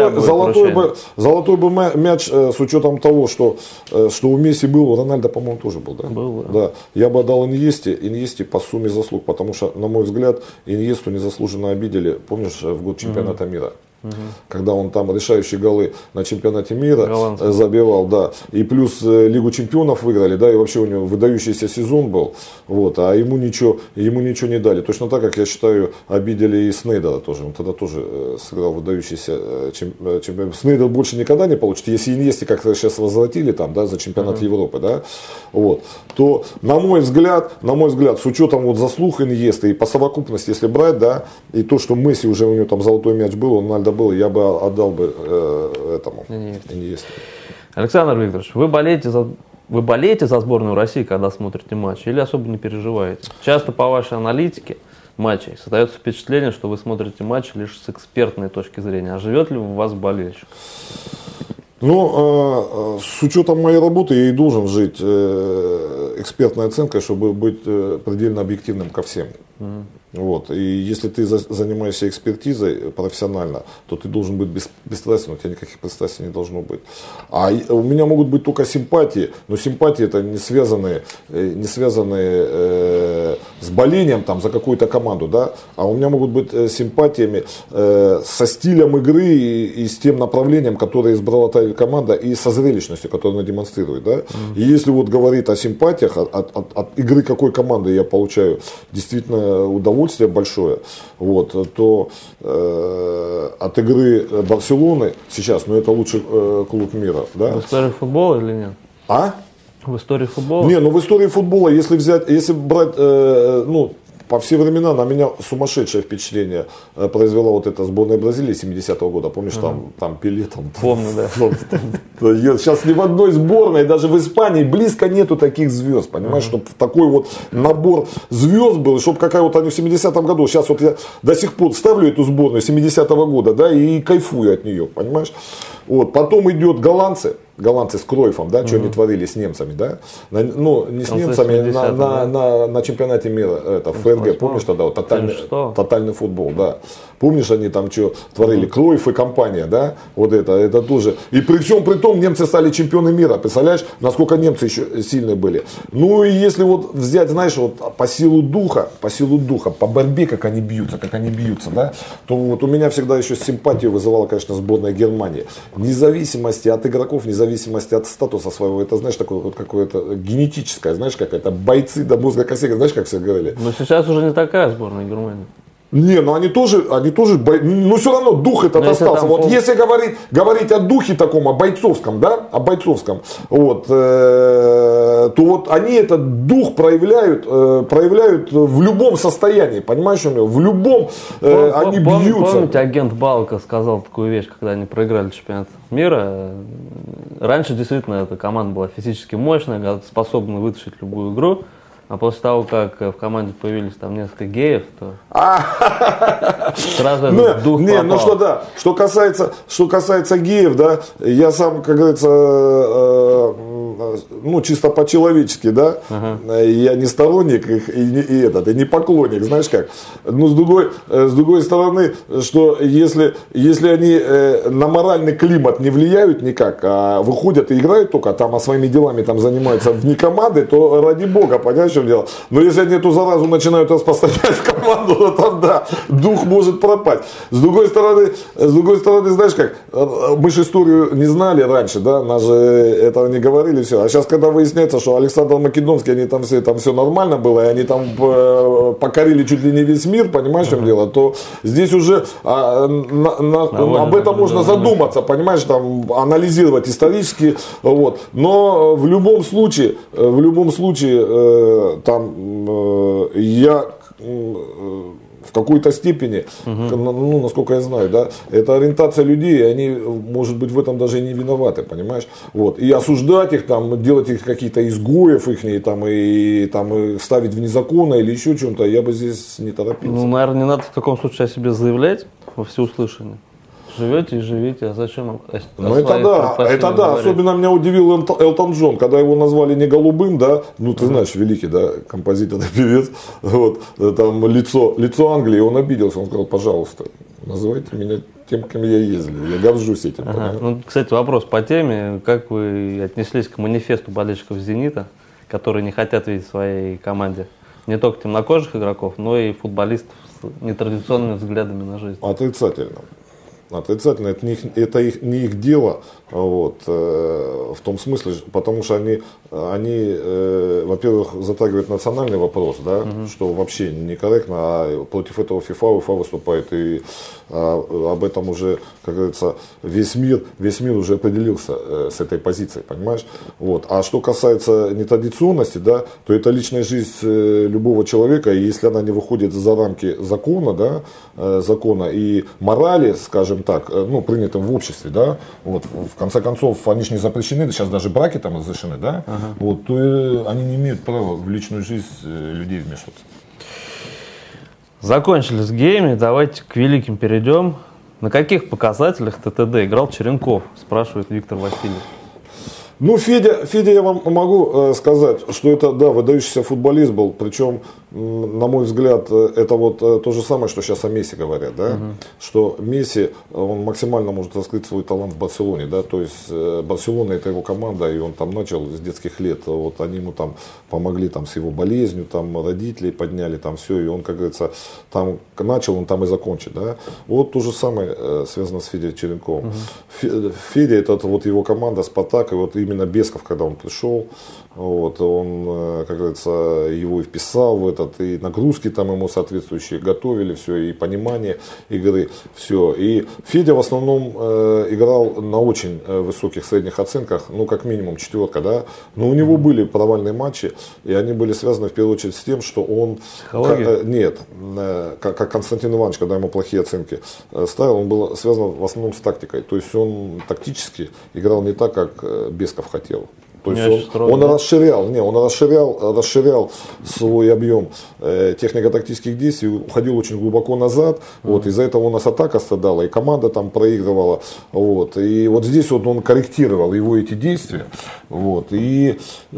бы мяч, с учетом того, что у Месси был, у Рональдо, по-моему, тоже был, да? Был, да. Я бы отдал Иньесте по сумме заслуг, потому что, на мой взгляд, Иньесту незаслуженно обидели, помнишь, в год чемпионата мира. Когда он там решающие голы на чемпионате мира забивал, да, и плюс Лигу чемпионов выиграли, да, и вообще у него выдающийся сезон был, вот, а ему ничего не дали. Точно так, как я считаю, обидели и Снейдера тоже, он тогда тоже сыграл выдающийся чемпион. Снейдер больше никогда не получит, если Иньесте как-то сейчас возвратили там, да, за чемпионат Европы, да, вот, то, на мой взгляд, с учетом вот заслуг Иньесты и по совокупности, если брать, да, и то, что Месси уже у него там золотой мяч был, он был, я бы отдал бы этому Иньесте. Александр Викторович, вы болеете за сборную России, когда смотрите матч, или особо не переживаете? Часто по вашей аналитике матчей создается впечатление, что вы смотрите матч лишь с экспертной точки зрения. А живет ли у вас болельщик? Ну, с учетом моей работы я и должен жить экспертной оценкой, чтобы быть предельно объективным ко всем. Вот. И если ты занимаешься экспертизой профессионально, то ты должен быть бесстрастен, у тебя никаких пристрастий не должно быть. А у меня могут быть только симпатии, но симпатии это не связанные с болением там, за какую-то команду, да? А у меня могут быть симпатиями со стилем игры и с тем направлением, которое избрала та команда, и со зрелищностью, которую она демонстрирует. Да? И если вот говорить о симпатиях, от игры какой команды я получаю действительно удовольствие большое, вот, то от игры Барселоны сейчас, ну это лучший клуб мира. Да? В истории футбола или нет? А? В истории футбола? Не, ну в истории футбола, если брать, ну, по все времена на меня сумасшедшее впечатление произвела вот эта сборная Бразилии 70-го года. Помнишь, там Пеле, помню, да. Сейчас ни в одной сборной, даже в Испании, близко нету таких звезд. Понимаешь, чтобы такой вот набор звезд был, чтобы какая вот они в 70-м году. Сейчас вот я до сих пор ставлю эту сборную 70-го года, да, и кайфую от нее, понимаешь. Вот. Потом идет голландцы с Кройфом, да, что они творили с немцами, да, ну, не с немцами, на чемпионате мира, это, ФНГ, помнишь тогда, вот, тотальный футбол, да, помнишь, они там что творили, Кройф и компания, да, вот это тоже, и при всем при том немцы стали чемпионы мира, представляешь, насколько немцы еще сильные были. Ну, и если вот взять, знаешь, вот по силу духа, по борьбе, как они бьются, да, то вот у меня всегда еще симпатию вызывала, конечно, сборная Германии, независимости от игроков, независимости от статуса своего, это, знаешь, такое вот какое-то генетическое, знаешь, какая-то бойцы до мозга костей, знаешь, как все говорили. Но сейчас уже не такая сборная Германии. Не, но они тоже, но все равно дух этот остался. Вот если говорить о духе таком, о бойцовском, да, вот, то вот они этот дух проявляют в любом состоянии, понимаешь, в любом, они бьются. Помните, агент Балка сказал такую вещь, когда они проиграли чемпионат мира? Раньше действительно эта команда была физически мощная, способна вытащить любую игру. А после того, как в команде появились там несколько геев, то сразу этот дух пропал. Ну что да, что касается геев, да, я сам, как говорится, ну чисто по-человечески, да, я не сторонник их и не поклонник, знаешь как. Ну с другой стороны, что если они на моральный климат не влияют никак, а выходят и играют только там, а своими делами там занимаются вне команды, то ради бога, понимаешь, дело. Но если они эту заразу начинают распространять в команду, то там, да, дух может пропасть. С другой стороны, знаешь как, мы же историю не знали раньше, да, нас же этого не говорили, все. А сейчас, когда выясняется, что Александр Македонский, они там все нормально было, и они там покорили чуть ли не весь мир, понимаешь, в чем дело, то здесь уже об этом можно задуматься, понимаешь, там, анализировать исторически, вот. Но в любом случае, там я в какой-то степени, ну, насколько я знаю, да, это ориентация людей, и они, может быть, в этом даже и не виноваты, понимаешь? Вот. И осуждать их, там, делать их какие-то изгоев их, и ставить вне закона или еще чем-то, я бы здесь не торопился. Ну, наверное, не надо в таком случае о себе заявлять во всеуслышание. Живете и живите, а зачем? Ну это да, особенно меня удивил Элтон Джон, когда его назвали не голубым, да, ну ты знаешь, великий, да, композитор, певец, вот, там лицо Англии, он обиделся, он сказал, пожалуйста, называйте меня тем, кем я ездил, я горжусь этим. Ну, кстати, вопрос по теме, как вы отнеслись к манифесту болельщиков «Зенита», которые не хотят видеть в своей команде не только темнокожих игроков, но и футболистов с нетрадиционными взглядами на жизнь? Отрицательно, это не их дело, вот, в том смысле, потому что они во-первых, затрагивают национальный вопрос, да, что вообще некорректно, а против этого УЕФА выступает, и об этом уже, как говорится, весь мир уже определился с этой позицией, понимаешь? Вот. А что касается нетрадиционности, да, то это личная жизнь любого человека, и если она не выходит за рамки закона, да, закона и морали, скажем так, ну, принятым в обществе, да, вот, в конце концов, они же не запрещены, сейчас даже браки там разрешены, да, вот, то они не имеют права в личную жизнь людей вмешиваться. Закончили с геями, давайте к великим перейдем. На каких показателях ТТД играл Черенков, спрашивает Виктор Васильев. Ну, Федя, я вам могу сказать, что это, да, выдающийся футболист был, причем, на мой взгляд, это вот то же самое, что сейчас о Месси говорят, да, что Месси, он максимально может раскрыть свой талант в Барселоне, да, то есть Барселона это его команда, и он там начал с детских лет, вот они ему там помогли там с его болезнью, там родителей подняли, там все, и он, как говорится, там начал, он там и закончит, да. Вот то же самое связано с Федей Черенковым. Федя, это вот его команда Спартак, и вот именно Бесков, когда он пришел, вот, он, как говорится, его и вписал в этот, и нагрузки там ему соответствующие готовили, все, и понимание игры, все. И Федя в основном играл на очень высоких средних оценках, ну, как минимум 4, да, но у него были провальные матчи, и они были связаны в первую очередь с тем, что он, нет, как Константин Иванович, когда ему плохие оценки ставил, он был связан в основном с тактикой, то есть он тактически играл не так, как Бесков хотел. То есть он расширял свой объем технико-тактических действий, уходил очень глубоко назад, вот, из-за этого у нас атака страдала, и команда там проигрывала, вот, и вот здесь вот он корректировал его эти действия, вот, и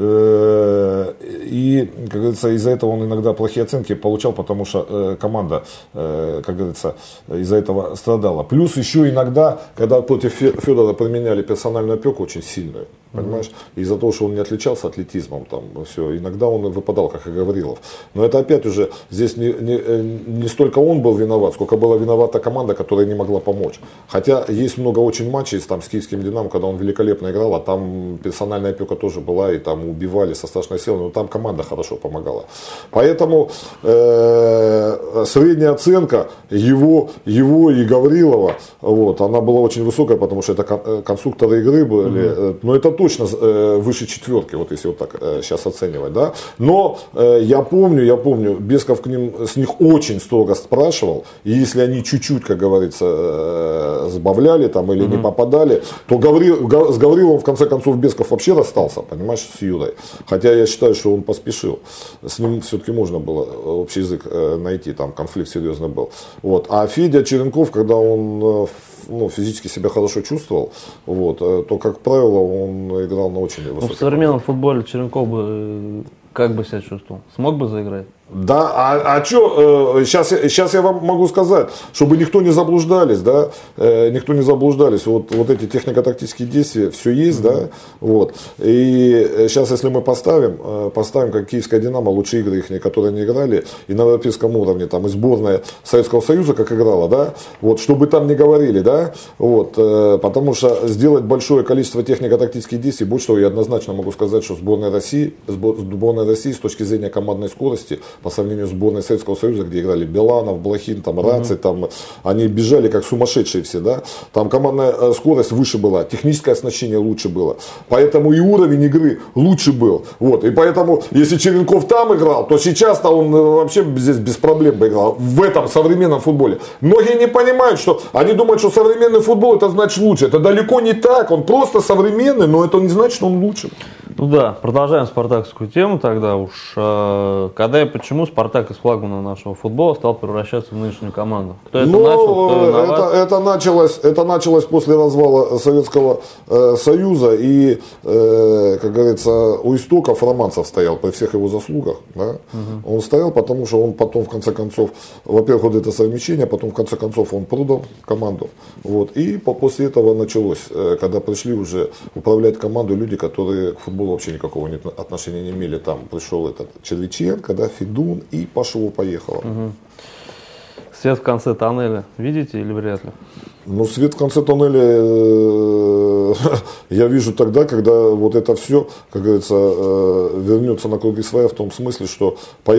как говорится, из-за этого он иногда плохие оценки получал, потому что команда, как говорится, из-за этого страдала. Плюс еще иногда, когда против Федора применяли персональную опеку очень сильную, понимаешь, из-за того, что он не отличался атлетизмом, там, все, иногда он выпадал, как и Гаврилов. Но это опять уже, здесь не столько он был виноват, сколько была виновата команда, которая не могла помочь. Хотя есть много очень матчей там, с киевским Динамо, когда он великолепно играл, а там персональная опека тоже была, и там убивали со страшной силой, но там команда хорошо помогала. Поэтому средняя оценка его и Гаврилова, вот, она была очень высокая, потому что это конструкторы игры были, но это точно выше 4, вот если вот так сейчас оценивать, да. Но я помню, Бесков с них очень строго спрашивал, и если они чуть-чуть, как говорится, сбавляли там или не попадали, то с Гавриловым в конце концов Бесков вообще расстался, понимаешь, с Юрой. Хотя я считаю, что он поспешил. С ним все-таки можно было общий язык найти, там конфликт серьезный был. Вот. А Федя Черенков, когда он физически себя хорошо чувствовал, вот, то, как правило, он играл на очень высоком. В современном футболе Черенков бы как бы себя чувствовал? Смог бы заиграть? Да, сейчас я вам могу сказать, чтобы никто не заблуждались, да, вот эти технико-тактические действия, все есть, да, вот, и сейчас, если мы поставим, как Киевская Динамо, лучшие игры их, которые они играли, и на европейском уровне, там, и сборная Советского Союза, как играла, да, вот, чтобы там не говорили, да, вот, потому что сделать большое количество технико-тактических действий, больше того, я однозначно могу сказать, что сборная России с точки зрения командной скорости, по сравнению с сборной Советского Союза, где играли Беланов, Блохин, там, Раций, там, они бежали как сумасшедшие все, да, там командная скорость выше была, техническое оснащение лучше было, поэтому и уровень игры лучше был, вот, и поэтому, если Черенков там играл, то сейчас-то он вообще здесь без проблем бы играл, в этом современном футболе. Многие не понимают, что, они думают, что современный футбол это значит лучше, это далеко не так, он просто современный, но это не значит, что он лучше. Ну да, продолжаем спартаковскую тему тогда уж. Когда и почему Спартак из флагмана нашего футбола стал превращаться в нынешнюю команду? Кто это начал, кто виноват? Это началось после развала Советского Союза, и, как говорится, у истоков Романцев стоял при всех его заслугах. Да? Он стоял, потому что он потом, в конце концов, во-первых, вот это совмещение, потом, в конце концов, он продал команду. Вот, и после этого началось, когда пришли уже управлять команду люди, которые к футболу вообще никакого отношения не имели. Там пришел этот Червиченко, да, Федун, и пошло-поехало. Свет в конце тоннеля видите или вряд ли? Ну, свет в конце тоннеля я вижу тогда, когда вот это все, как говорится, вернется на круги своя, в том смысле, что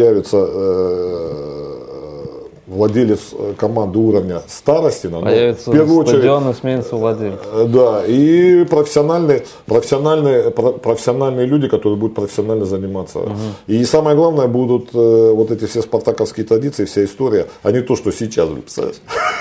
появится владелец команды уровня старости, появится в первую очередь, сменится владелец. Да, и профессиональные люди, которые будут профессионально заниматься. И самое главное, будут вот эти все спартаковские традиции, вся история, а не то, что сейчас, представляешь?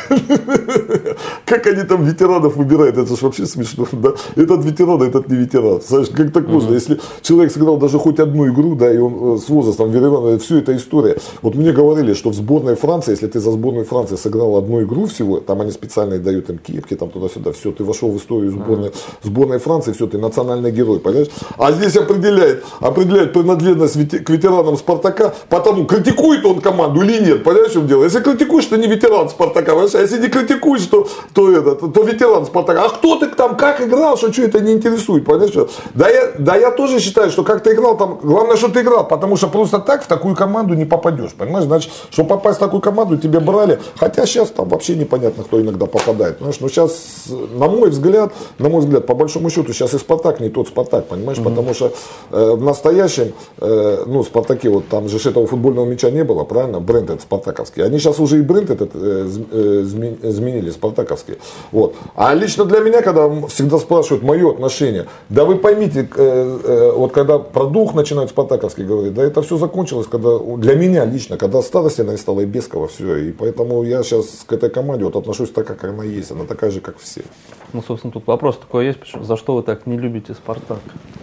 Как они там ветеранов выбирают, это же вообще смешно. Да? Этот ветеран, этот не ветеран. Знаешь, как так можно? Если человек сыграл даже хоть одну игру, да, и он с возрастом ветеран, все это история. Вот мне говорили, что в сборной Франции, если если ты за сборную Франции сыграл одну игру всего, там они специально дают им кепки, там туда-сюда, все, ты вошел в историю сборной Франции, все, ты национальный герой, понимаешь? А здесь определяет принадлежность к ветеранам Спартака, потому критикует он команду или нет, понимаешь, в чем дело? Если критикуешь, то не ветеран Спартака, понимаешь? А если не критикуешь, то ветеран Спартака. А кто ты там, как играл, что это не интересует, понимаешь? Да я тоже считаю, что как ты играл, там, главное, что ты играл, потому что просто так в такую команду не попадешь, понимаешь? Значит, чтобы попасть в такую команду, тебе брали, хотя сейчас там вообще непонятно, кто иногда попадает, понимаешь? Но сейчас, на мой взгляд, по большому счету, сейчас и Спартак не тот Спартак, понимаешь? Потому что в настоящем, Спартаке, вот там же этого футбольного мяча не было, правильно? Бренд этот спартаковский. Они сейчас уже и бренд этот изменили, спартаковский. Вот. А лично для меня, когда всегда спрашивают мое отношение, да вы поймите, вот когда про дух начинают спартаковский говорить, да это все закончилось, когда для меня лично, когда Старостина стала и Бескова, все. И поэтому я сейчас к этой команде вот отношусь так, как она есть. Она такая же, как все. Ну, собственно, тут вопрос такой есть, за что вы так не любите Спартак?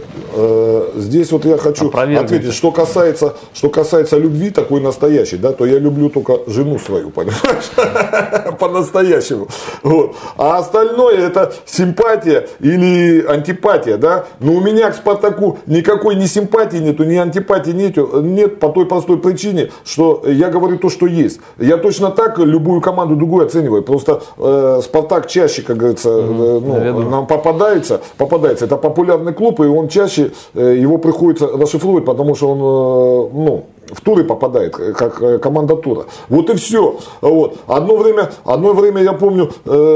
Здесь вот я хочу ответить, что касается любви такой настоящей, да, то я люблю только жену свою, понимаешь, по-настоящему. Вот. А остальное это симпатия или антипатия, да. Но у меня к Спартаку никакой ни симпатии нету, ни антипатии нет по той простой причине, что я говорю то, что есть. Я точно так любую команду другую оцениваю. Просто Спартак чаще, как говорится, нам попадается. Это популярный клуб, и он чаще его приходится расшифровывать, потому что он, в туры попадает, как команда тура. Вот и все. Вот. Одно время я помню,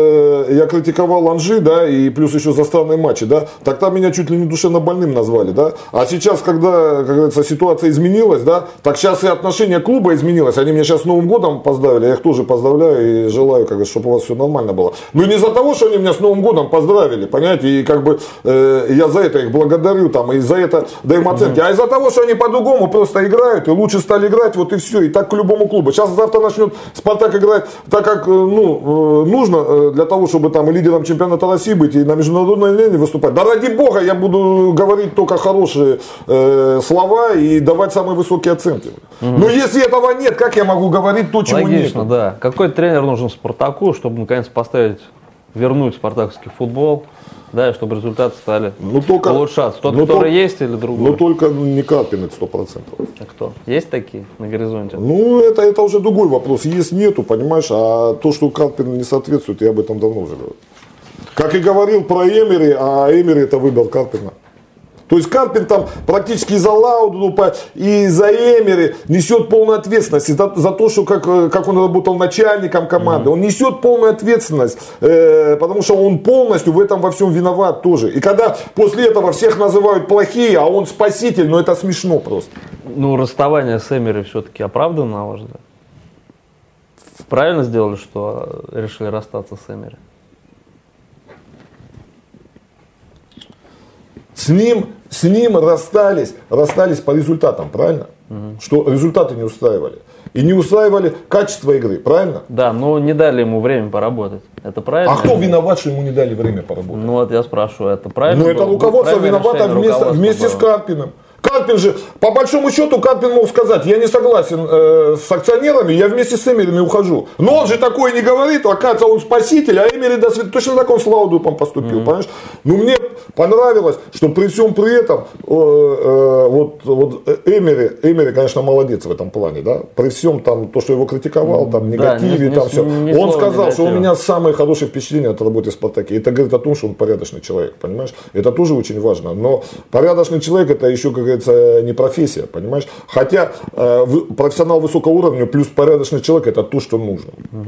я критиковал Анжи, да, и плюс еще за странные матчи, да, тогда меня чуть ли не душевно больным назвали, да. А сейчас, когда, как говорится, ситуация изменилась, да, так сейчас и отношение клуба изменилось. Они меня сейчас с Новым годом поздравили, я их тоже поздравляю и желаю, как, чтобы у вас все нормально было. Но не из-за того, что они меня с Новым годом поздравили, понимаете, и как бы я за это их благодарю, там, и за это даю им оценки, а из-за того, что они по-другому просто играют, и лучше стали играть, вот и все, и так к любому клубу. Сейчас завтра начнет Спартак играть так, как нужно для того, чтобы там и лидером чемпионата России быть, и на международной арене выступать. Да ради бога, я буду говорить только хорошие слова и давать самые высокие оценки. Но если этого нет, как я могу говорить то, чего нет? Логично, да. Какой тренер нужен Спартаку, чтобы наконец вернуть спартаковский футбол? Да, и чтобы результаты стали улучшаться. Тот, который есть, или другой? Но только не Карпин, это 100%. А кто? Есть такие на горизонте? Это уже другой вопрос. Есть, нету, понимаешь, а то, что Карпин не соответствует, я об этом давно уже говорил. Как и говорил про Эмери, а Эмери это выбрал Карпина. То есть Карпин там практически за Лаудрупа и за Эмери несет полную ответственность за то, что как он работал начальником команды. Он несет полную ответственность, потому что он полностью в этом во всем виноват тоже. И когда после этого всех называют плохие, а он спаситель, это смешно просто. Расставание с Эмери все-таки оправдано, на ваш взгляд? Правильно сделали, что решили расстаться с Эмери? С ним расстались по результатам, правильно? Что результаты не устраивали. И не устраивали качество игры, правильно? Да, но не дали ему время поработать. Это правильно? А кто виноват, что ему не дали время поработать? Вот я спрашиваю, это правильно? Это руководство виновато вместе с Карпиным. Карпин же, по большому счету, Карпин мог сказать, я не согласен с акционерами, я вместе с Эмерами ухожу. Но он же такое не говорит, оказывается, он спаситель, а Эмери точно так он с Лаудупом поступил, понимаешь? Но мне понравилось, что при всем при этом, Эмери, конечно, молодец в этом плане, да, при всем там, то, что его критиковал, там, негативе, там все. Он сказал, что у меня самые хорошие впечатления от работы в Спартаке. Это говорит о том, что он порядочный человек, понимаешь? Это тоже очень важно. Но порядочный человек, это еще, как говорится, не профессия, понимаешь? Хотя профессионал высокого уровня плюс порядочный человек это то, что нужно.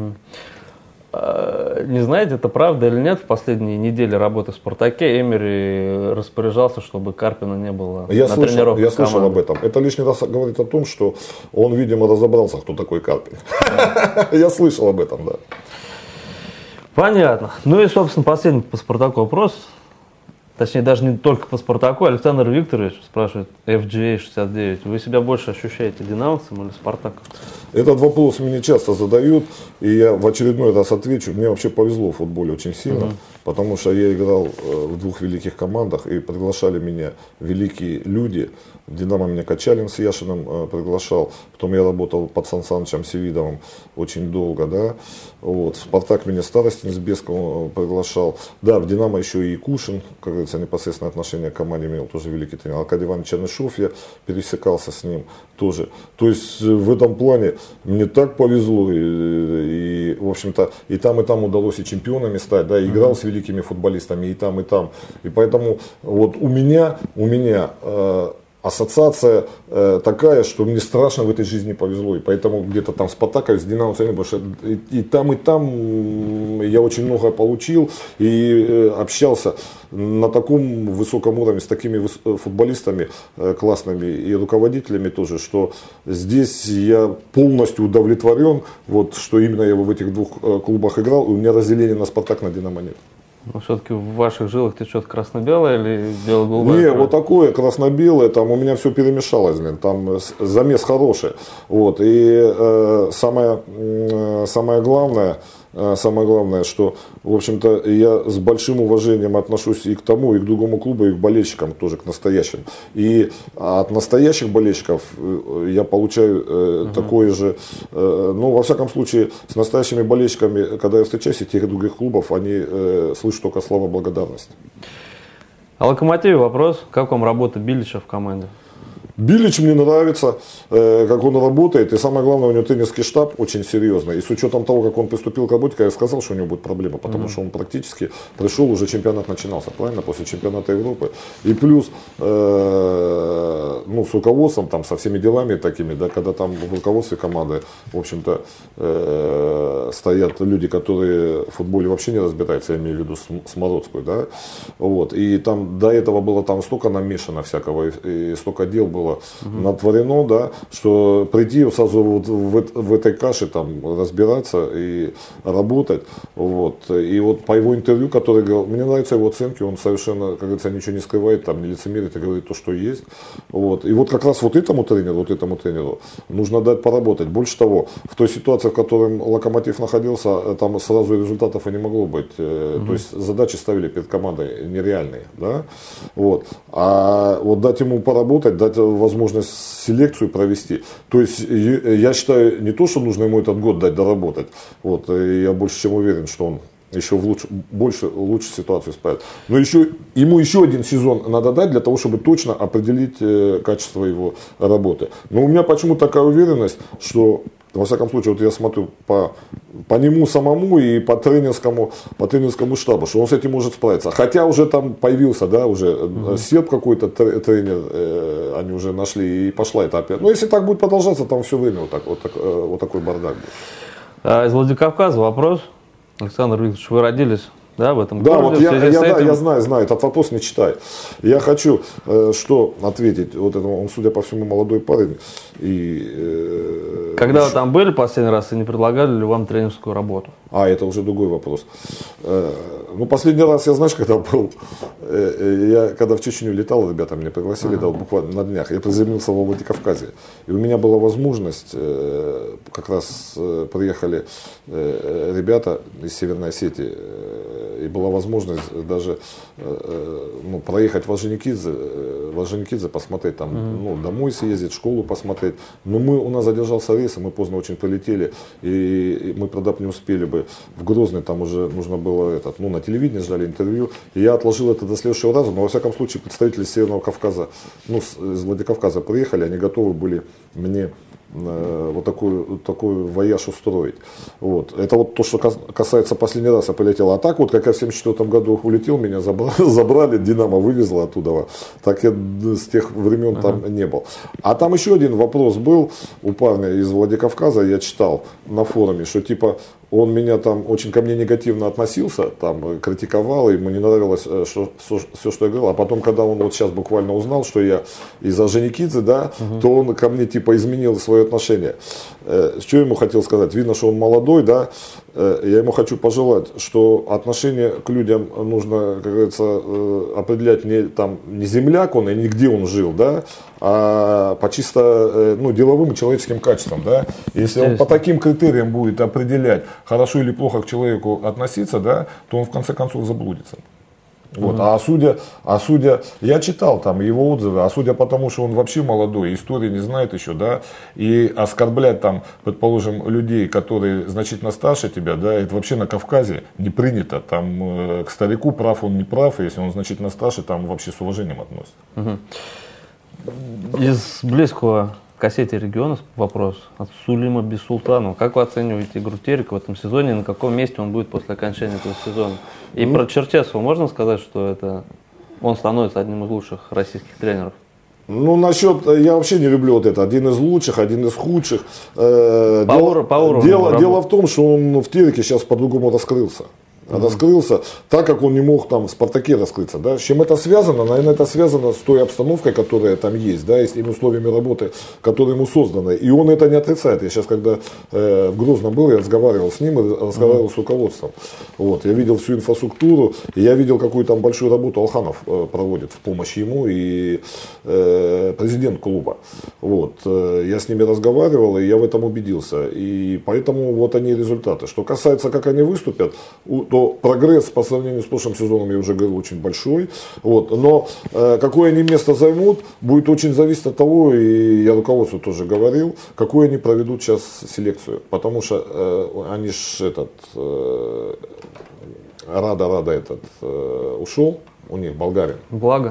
Не знаете, это правда или нет, в последние недели работы в Спартаке Эмери распоряжался, чтобы Карпина не было на тренировках. Я слышал об этом. Это лишний раз говорит о том, что он, видимо, разобрался, кто такой Карпин. Я слышал об этом, да. Понятно. И, собственно, последний по Спартаку вопрос. точнее даже не только по Спартаку. Александр Викторович спрашивает, FGA69, вы себя больше ощущаете динамовцем или Спартаком? Этот вопрос мне часто задают, и я в очередной раз отвечу. Мне вообще повезло в футболе очень сильно, потому что я играл в двух великих командах, и приглашали меня великие люди. В «Динамо» меня Качалин с Яшиным приглашал, потом я работал под Сан Санычем Севидовым очень долго, да. Вот. В «Спартак» меня Старостин с Беском приглашал. Да, в «Динамо» еще и Якушин, как говорится, непосредственное отношение к команде имел, тоже великий тренер. Аркадий Иванович Чернышов, я пересекался с ним тоже. То есть в этом плане мне так повезло, и в общем-то, и там удалось и чемпионами стать, да, и играл с великими футболистами, и там. И поэтому вот у меня ассоциация такая, что мне страшно в этой жизни повезло. И поэтому где-то там с Спартаком, с Динамо, потому что и там я очень много получил и общался на таком высоком уровне с такими футболистами классными и руководителями тоже, что здесь я полностью удовлетворен, вот, что именно я в этих двух клубах играл, и у меня разделения на Спартак, на Динамо нет. Но все-таки в ваших жилах ты что-то красно-белое или бело-голубое? Не, вот такое красно-белое, там у меня все перемешалось, там замес хороший. Вот, и самое главное, что, в общем-то, я с большим уважением отношусь и к тому, и к другому клубу, и к болельщикам тоже, к настоящим. И от настоящих болельщиков я получаю такое же, ну, во всяком случае, с настоящими болельщиками, когда я встречаюсь из тех и других клубов, они слышат только слова благодарности. А «Локомотиве» вопрос, как вам работа Билича в команде? Билич мне нравится, как он работает, и самое главное, у него тренерский штаб очень серьезный. И с учетом того, как он приступил к работе, я сказал, что у него будет проблема, потому что он практически пришел, уже чемпионат начинался, правильно, после чемпионата Европы. И плюс, с руководством, там, со всеми делами такими, да, когда там в руководстве команды, в общем-то, стоят люди, которые в футболе вообще не разбираются, я имею в виду Смородскую, да, вот. И там до этого было там столько намешано всякого, и столько дел было натворено, да, что прийти сразу вот в этой каше там разбираться и работать. Вот. И вот по его интервью, который говорил, мне нравятся его оценки, он совершенно, как говорится, ничего не скрывает, там, не лицемерит, и говорит то, что есть. Вот. И вот как раз вот этому тренеру нужно дать поработать. Больше того, в той ситуации, в которой Локомотив находился, там сразу результатов и не могло быть. То есть задачи ставили перед командой нереальные. Да? Вот. А вот дать ему поработать, дать возможность селекцию провести. То есть я считаю, не то, что нужно ему этот год дать доработать. Вот, и я больше чем уверен, что он еще лучше ситуацию исправит. Но ему еще один сезон надо дать для того, чтобы точно определить качество его работы. Но у меня почему-то такая уверенность, что во всяком случае, вот я смотрю по нему самому и по тренерскому штабу, что он с этим может справиться. Хотя уже там появился, да, уже серб какой-то тренер, они уже нашли, и пошла это опять. Но если так будет продолжаться, там все время вот такой бардак будет. Из Владикавказа вопрос. Александр Викторович, вы родились, да, в этом городе? Да, вот я знаю, этот вопрос не читай. Я хочу что ответить вот этому, он, судя по всему, молодой парень. Когда вы там были последний раз, и не предлагали ли вам тренерскую работу? Это уже другой вопрос. Последний раз, я знаешь, когда был, я когда в Чечню летал, ребята меня пригласили, да, буквально на днях, я приземлился во Владикавказе. И у меня была возможность, как раз приехали ребята из Северной Осетии, и была возможность даже проехать в Орджоникидзе, посмотреть там, домой съездить, школу посмотреть. Но у нас задержался рейс, и мы поздно очень полетели, и мы, правда, не успели бы в Грозный, там уже нужно было на телевидении ждали интервью, и я отложил это до следующего раза, но во всяком случае представители Северного Кавказа, из Владикавказа приехали, они готовы были мне вот такой вояж устроить. Вот. Это вот то, что касается последний раз я полетел. А так вот, как я в 1974 году улетел, меня забрали, Динамо вывезла оттуда, так я с тех времен там не был. А там еще один вопрос был у парня из Владикавказа, я читал на форуме, что типа он меня там очень ко мне негативно относился, там критиковал, ему не нравилось все, что я говорил. А потом, когда он вот сейчас буквально узнал, что я из Орджоникидзе, да, то он ко мне типа изменил свое отношение. Что я ему хотел сказать? Видно, что он молодой, да, я ему хочу пожелать, что отношение к людям нужно, как говорится, определять не земляк он и не где он жил, да, а по чисто деловым и человеческим качествам. Да. Если он по таким критериям будет определять, хорошо или плохо к человеку относиться, да, то он в конце концов заблудится. Вот. А судя, я читал там его отзывы, а судя по тому, что он вообще молодой, истории не знает еще, да, и оскорблять там, предположим, людей, которые значительно старше тебя, да, это вообще на Кавказе не принято, там к старику прав он не прав, и если он значительно старше, там вообще с уважением относятся. Из близкого к Осетии региона вопрос от Сулима Бессултанова. Как вы оцениваете игру Терека в этом сезоне и на каком месте он будет после окончания этого сезона? И про Черчесова можно сказать, что он становится одним из лучших российских тренеров? Я вообще не люблю вот это. Один из лучших, один из худших. Дело в том, что он в Тереке сейчас по-другому раскрылся. Раскрылся так, как он не мог там в Спартаке раскрыться. Да? С чем это связано? Наверное, это связано с той обстановкой, которая там есть, да, и с теми условиями работы, которые ему созданы. И он это не отрицает. Я сейчас, когда в Грозном был, я разговаривал с ним и разговаривал с руководством. Вот. Я видел всю инфраструктуру, и я видел, какую там большую работу Алханов проводит в помощь ему и президент клуба. Вот. Я с ними разговаривал, и я в этом убедился. И поэтому вот они результаты. Что касается, как они выступят, то прогресс по сравнению с прошлым сезоном, я уже говорил, очень большой. Вот. Но какое они место займут, будет очень зависеть от того, и я руководству тоже говорил, какую они проведут сейчас селекцию. Потому что они ж Рада ушел. У них болгарин. Благо.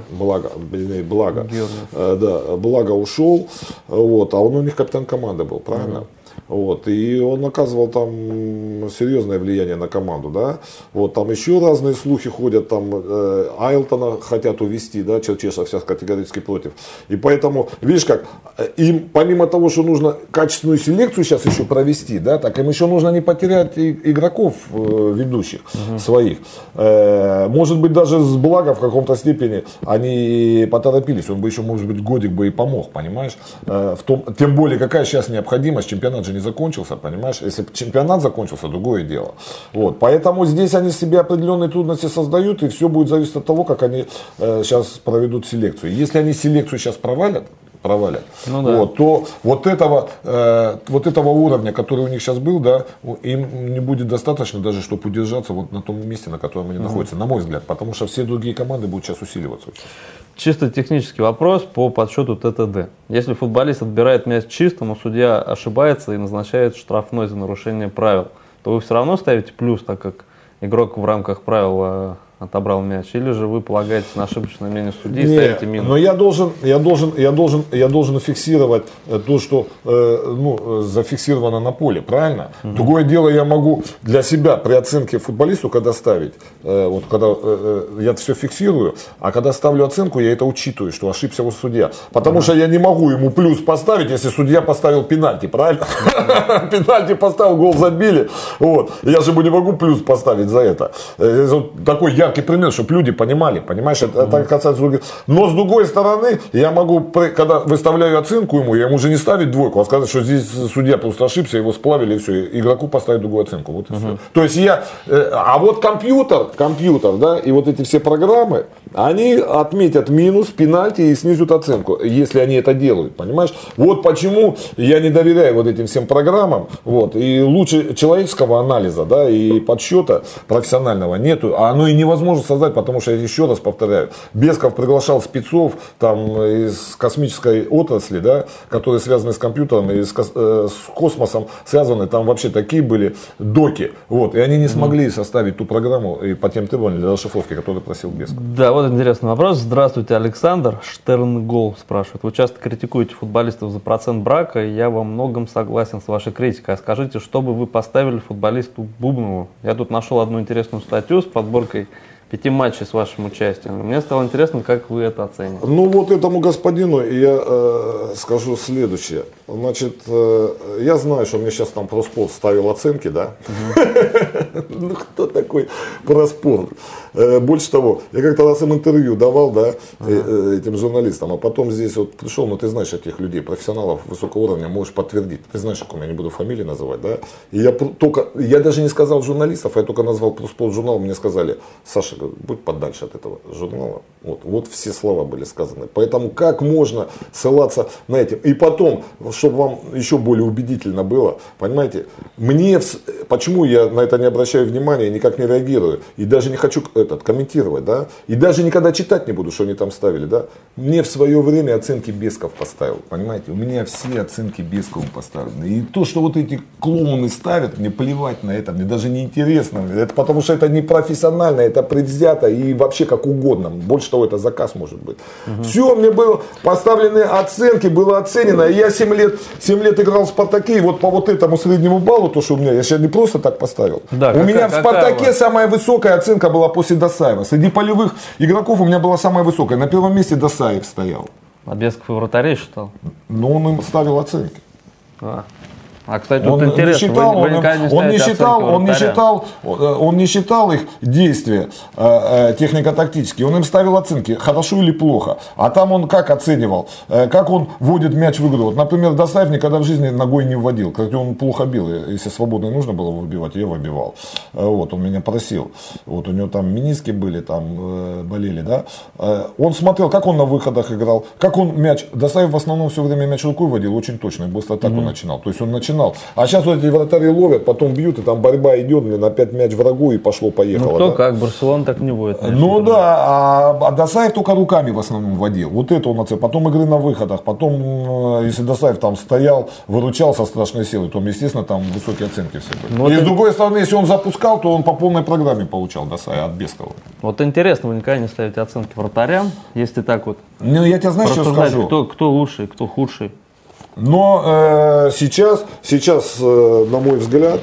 Благо ушел. Вот, а он у них капитан команды был, правильно? Вот, и он оказывал там серьезное влияние на команду, да. Вот, там еще разные слухи ходят, там Айлтона хотят увезти, да, Черчесов сейчас категорически против. И поэтому, видишь как, им помимо того, что нужно качественную селекцию сейчас еще провести, да, так им еще нужно не потерять игроков ведущих своих. Может быть, даже с Благо в каком-то степени они поторопились, он бы еще, может быть, годик бы и помог, понимаешь. Тем более, какая сейчас необходимость, чемпионат же не закончился, понимаешь. Если бы чемпионат закончился, другое дело. Вот. Поэтому здесь они себе определенные трудности создают, и все будет зависеть от того, как они сейчас проведут селекцию. Если они селекцию сейчас провалят, ну, да. Вот, то вот этого уровня, который у них сейчас был, да, им не будет достаточно даже, чтобы удержаться вот на том месте, на котором они находятся, на мой взгляд, потому что все другие команды будут сейчас усиливаться. Чисто технический вопрос по подсчету ТТД. Если футболист отбирает мяч чисто, но судья ошибается и назначает штрафной за нарушение правил, то вы все равно ставите плюс, так как игрок в рамках правил отобрал мяч, или же вы полагаетесь на ошибочное мнение судьи и ставите минус? Но я должен фиксировать то, что зафиксировано на поле, правильно? Другое дело, я могу для себя при оценке футболисту, когда ставить, я все фиксирую, а когда ставлю оценку, я это учитываю, что ошибся его судья. Потому что я не могу ему плюс поставить, если судья поставил пенальти, правильно? Пенальти поставил, гол забили. Вот. Я же ему не могу плюс поставить за это. Такой яркий пример, чтобы люди понимали, понимаешь, это касается других. Но с другой стороны, я могу, когда выставляю оценку ему, я ему уже не ставить двойку, а сказать, что здесь судья просто ошибся, его сплавили и все, игроку поставить другую оценку. Вот и все. То есть а вот компьютер, да, и вот эти все программы, они отметят минус, пенальти и снизят оценку, если они это делают, понимаешь. Вот почему я не доверяю вот этим всем программам, вот, и лучше человеческого анализа, да, и подсчета профессионального нету, а оно и невозможно создать, потому что, я еще раз повторяю, Бесков приглашал спецов там из космической отрасли, да, которые связаны с компьютером и с космосом связаны, там вообще такие были доки, вот, и они не смогли составить ту программу и по тем требованиям для расшифровки, которую просил Бесков. Да, вот интересный вопрос. Здравствуйте, Александр. Штернгол спрашивает. Вы часто критикуете футболистов за процент брака, и я во многом согласен с вашей критикой. А скажите, что бы вы поставили футболисту Бубнову? Я тут нашел одну интересную статью с подборкой 5 матчей с вашим участием. Мне стало интересно, как вы это оцените. Ну вот этому господину я скажу следующее. Значит, я знаю, что мне сейчас там Проспорт ставил оценки, да? Ну кто такой Проспорт? Больше того, я как-то раз им интервью давал, да, этим журналистам, а потом здесь вот пришел, ну ты знаешь этих людей, профессионалов высокого уровня, можешь подтвердить. Ты знаешь, какому я не буду фамилии называть, да? И я даже не сказал журналистов, я только назвал Проспорт журнал, мне сказали: Саша, будь подальше от этого журнала. Вот все слова были сказаны. Поэтому как можно ссылаться на эти? И потом, чтобы вам еще более убедительно было, понимаете, почему я на это не обращаю внимания, никак не реагирую, и даже не хочу комментировать, да, и даже никогда читать не буду, что они там ставили, да. Мне в свое время оценки Бесков поставил, понимаете, у меня все оценки Бескову поставлены. И то, что вот эти клоуны ставят, мне плевать на это, мне даже не интересно, это потому что это не профессионально, это предвзято и вообще как угодно. Больше того, это заказ может быть. Все, мне было поставлены оценки, было оценено. И я 7 лет играл в Спартаке, и вот по вот этому среднему баллу, то, что у меня, я сейчас не просто так поставил. Да, у меня в Спартаке самая высокая оценка была после Досаева. Среди полевых игроков у меня была самая высокая. На первом месте Досаев стоял. А Бесков и вратарей считал? Но он им ставил оценки. Кстати, вот интересно, он не считал их действия технико-тактические, он им ставил оценки, хорошо или плохо. А там он как оценивал, как он вводит мяч в игру. Вот, например, Досаев никогда в жизни ногой не вводил, кстати, он плохо бил, если свободно нужно было выбивать, я выбивал. Вот, он меня просил, вот у него там мениски были, там болели, да. Он смотрел, как он на выходах играл, как он мяч, Досаев в основном все время мяч рукой водил, очень точно, быстро атаку начинал, то есть он начинал. А сейчас вот эти вратари ловят, потом бьют, и там борьба идет, опять мяч врагу, и пошло-поехало. Ну кто да? Как, Барселона так не водит. Ну да, а Досаев только руками в основном водил. Вот это он оценил. Потом игры на выходах, потом, если Досаев там стоял, выручал со страшной силой, то, естественно, там высокие оценки все были. Ну, и с другой стороны, если он запускал, то он по полной программе получал Досаев от Бескова. Вот интересно, вы никогда не ставите оценки вратарям, если так вот. Ну я тебе знаешь, что скажу? Кто лучший, кто худший. Но сейчас, на мой взгляд,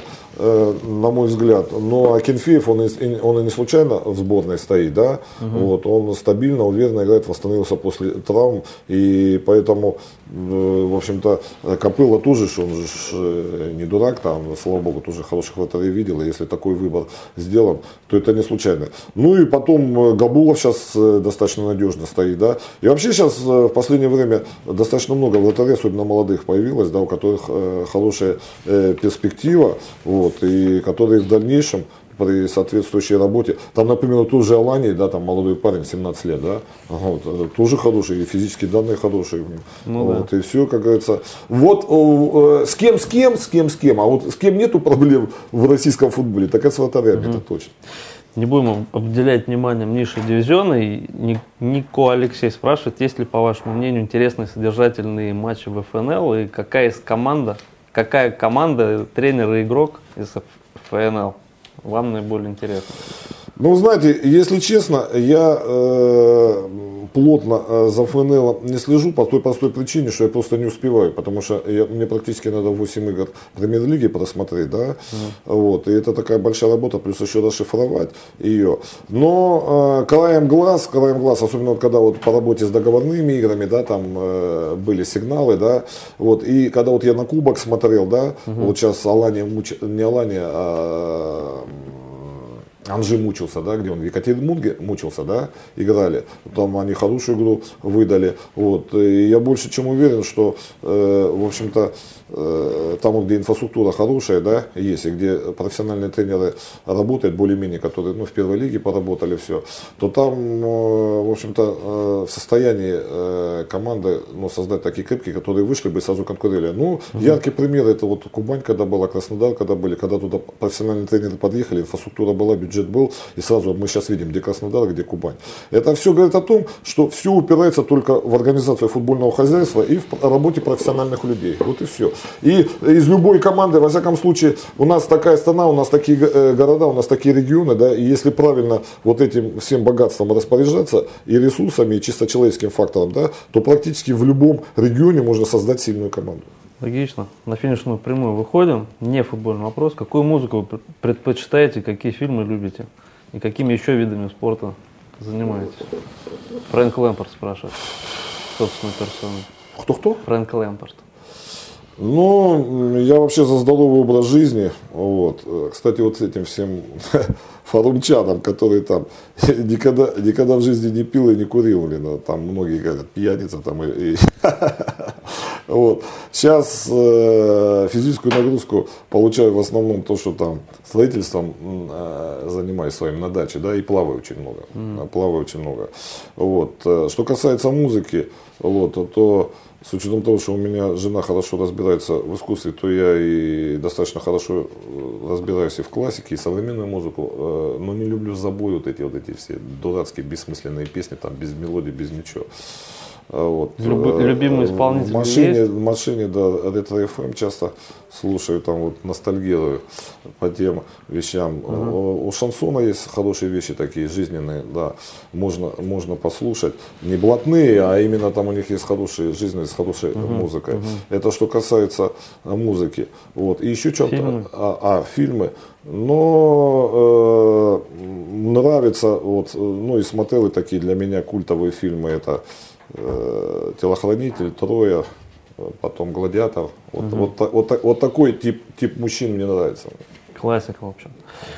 но Акинфеев, он и не случайно в сборной стоит, да, вот, он стабильно, уверенно играет, восстановился после травм, и поэтому, в общем-то, Копыло тоже, он же не дурак, там, слава богу, тоже хороших вратарей видел, и если такой выбор сделан, то это не случайно. Ну и потом Габулов сейчас достаточно надежно стоит, да, и вообще сейчас в последнее время достаточно много вратарей, особенно молодых, появилось, да, у которых хорошая перспектива, вот, и которые в дальнейшем при соответствующей работе, там, например, тут же Алани, да, там молодой парень, 17 лет, да, вот, тоже хороший, и физические данные хорошие, ну, вот, да. И все, как говорится, вот с кем, а вот с кем нету проблем в российском футболе, так это с вратарями, это точно. Не будем обделять вниманием низшие дивизионы. Нико Алексей спрашивает, есть ли, по вашему мнению, интересные содержательные матчи в ФНЛ, и какая команда, тренер и игрок из ФНЛ вам наиболее интересно? Ну, знаете, если честно, я плотно за ФНЛ не слежу по той простой причине, что я просто не успеваю, потому что мне практически надо 8 игр премьер-лиги просмотреть, да, вот, и это такая большая работа, плюс еще расшифровать ее. Но краем глаз, особенно вот, когда вот по работе с договорными играми, да, там были сигналы, да, вот, и когда вот я на кубок смотрел, да, вот сейчас Анжи мучился, да, где он в Екатеринбурге мучился, да, играли, там они хорошую игру выдали, вот, и я больше чем уверен, что, в общем-то, там, где инфраструктура хорошая, да, есть, и где профессиональные тренеры работают, более-менее, которые, ну, в первой лиге поработали, все, то там, в общем-то, в состоянии команды, ну, создать такие крепкие, которые вышли бы и сразу конкурировали. Ну, яркий пример, это вот Кубань, когда была, Краснодар, когда туда профессиональные тренеры подъехали, инфраструктура была, бюджет был, и сразу мы сейчас видим, где Краснодар, где Кубань. Это все говорит о том, что все упирается только в организацию футбольного хозяйства и в работе профессиональных людей. Вот и все. И из любой команды, во всяком случае, у нас такая страна, у нас такие города, у нас такие регионы, да, и если правильно вот этим всем богатством распоряжаться, и ресурсами, и чисто человеческим фактором, да, то практически в любом регионе можно создать сильную команду. Логично. На финишную прямую выходим. Не футбольный вопрос. Какую музыку вы предпочитаете, какие фильмы любите? И какими еще видами спорта занимаетесь? Фрэнк Лэмпард спрашивает. Собственной персоной. Кто-кто? Фрэнк Лэмпард. Ну, я вообще за здоровый образ жизни. Вот. Кстати, вот с этим всем форумчанам, которые там никогда в жизни не пил и не курил, там многие говорят, пьяница там вот. Сейчас физическую нагрузку получаю в основном то, что там строительством занимаюсь своим на даче, да, и плаваю очень много. Плаваю очень много. Вот. Что касается музыки, вот, то с учетом того, что у меня жена хорошо разбирается в искусстве, то я и достаточно хорошо разбираюсь и в классике, и современную музыку, но не люблю забой вот эти все дурацкие бессмысленные песни, там без мелодии, без ничего. Вот. Любимый исполнитель в машине, да, ретро-ФМ часто слушаю, там вот ностальгирую по тем вещам. У шансона есть хорошие вещи такие, жизненные, да, можно послушать. Не блатные, а именно там у них есть хорошие жизненные, с хорошей музыкой. Это что касается музыки. Вот. И еще что-то, фильмы. Но нравится, вот, ну и смотрел и такие для меня культовые фильмы, это «Телохранитель», «Троя», потом «Гладиатор». Вот такой тип мужчин мне нравится. Классика, в общем.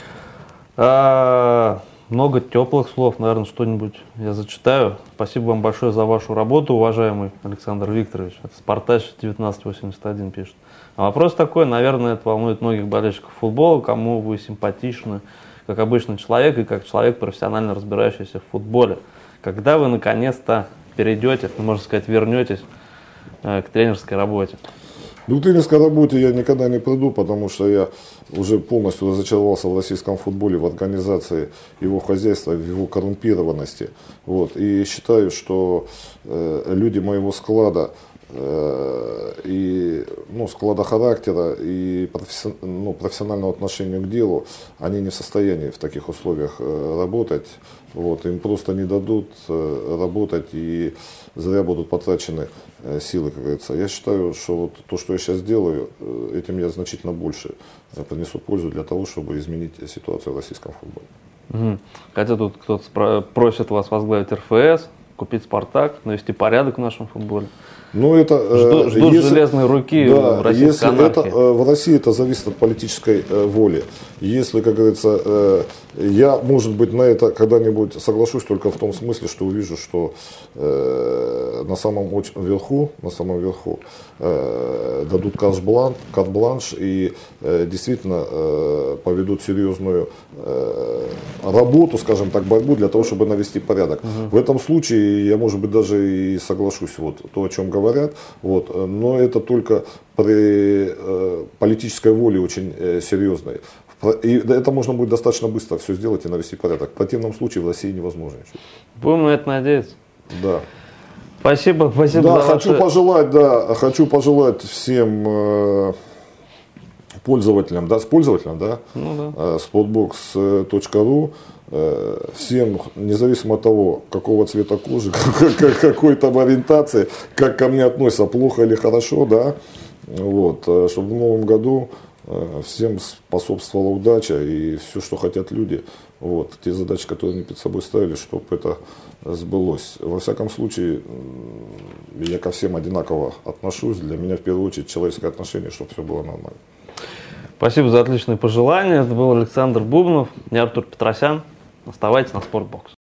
Много теплых слов, наверное, что-нибудь я зачитаю. Спасибо вам большое за вашу работу, уважаемый Александр Викторович. Это Спартач 1981 пишет. А вопрос такой, наверное, это волнует многих болельщиков футбола, кому вы симпатичны, как обычный человек и как человек, профессионально разбирающийся в футболе. Когда вы наконец-то перейдете, можно сказать, вернетесь к тренерской работе? Ну, к тренерской работе я никогда не приду, потому что я уже полностью разочаровался в российском футболе, в организации его хозяйства, в его коррумпированности. Вот. И считаю, что люди моего склада, и склада характера и профессионального отношения к делу, они не в состоянии в таких условиях работать. Вот, им просто не дадут работать и зря будут потрачены силы, как говорится. Я считаю, что вот то, что я сейчас делаю, этим я значительно больше принесу пользу для того, чтобы изменить ситуацию в российском футболе. Хотя тут кто-то просит вас возглавить РФС, купить «Спартак», навести порядок в нашем футболе. Ну, это, ждут железной руки, да, в российской анархии. В России это зависит от политической воли. Если, как говорится, я, может быть, на это когда-нибудь соглашусь только в том смысле, что увижу, что на самом верху дадут карт-бланш и действительно поведут серьезную работу, скажем так, борьбу для того, чтобы навести порядок. В этом случае я, может быть, даже и соглашусь, вот то, о чем говорят, вот, но это только при политической воле очень серьезной. И это можно будет достаточно быстро все сделать и навести порядок. В противном случае в России невозможно ничего. Будем на это надеяться. Да. Спасибо да, за хочу пожелать всем пользователям, sportbox.ru, всем, независимо от того, какого цвета кожи, какой там ориентации, как ко мне относятся, плохо или хорошо, да, вот, чтобы в новом году всем способствовала удача и все, что хотят люди, вот, те задачи, которые они перед собой ставили, чтобы это сбылось. Во всяком случае, я ко всем одинаково отношусь, для меня в первую очередь человеческое отношение, чтобы все было нормально. Спасибо за отличные пожелания. Это был Александр Бубнов, я Артур Петросян. Оставайтесь на Спортбокс.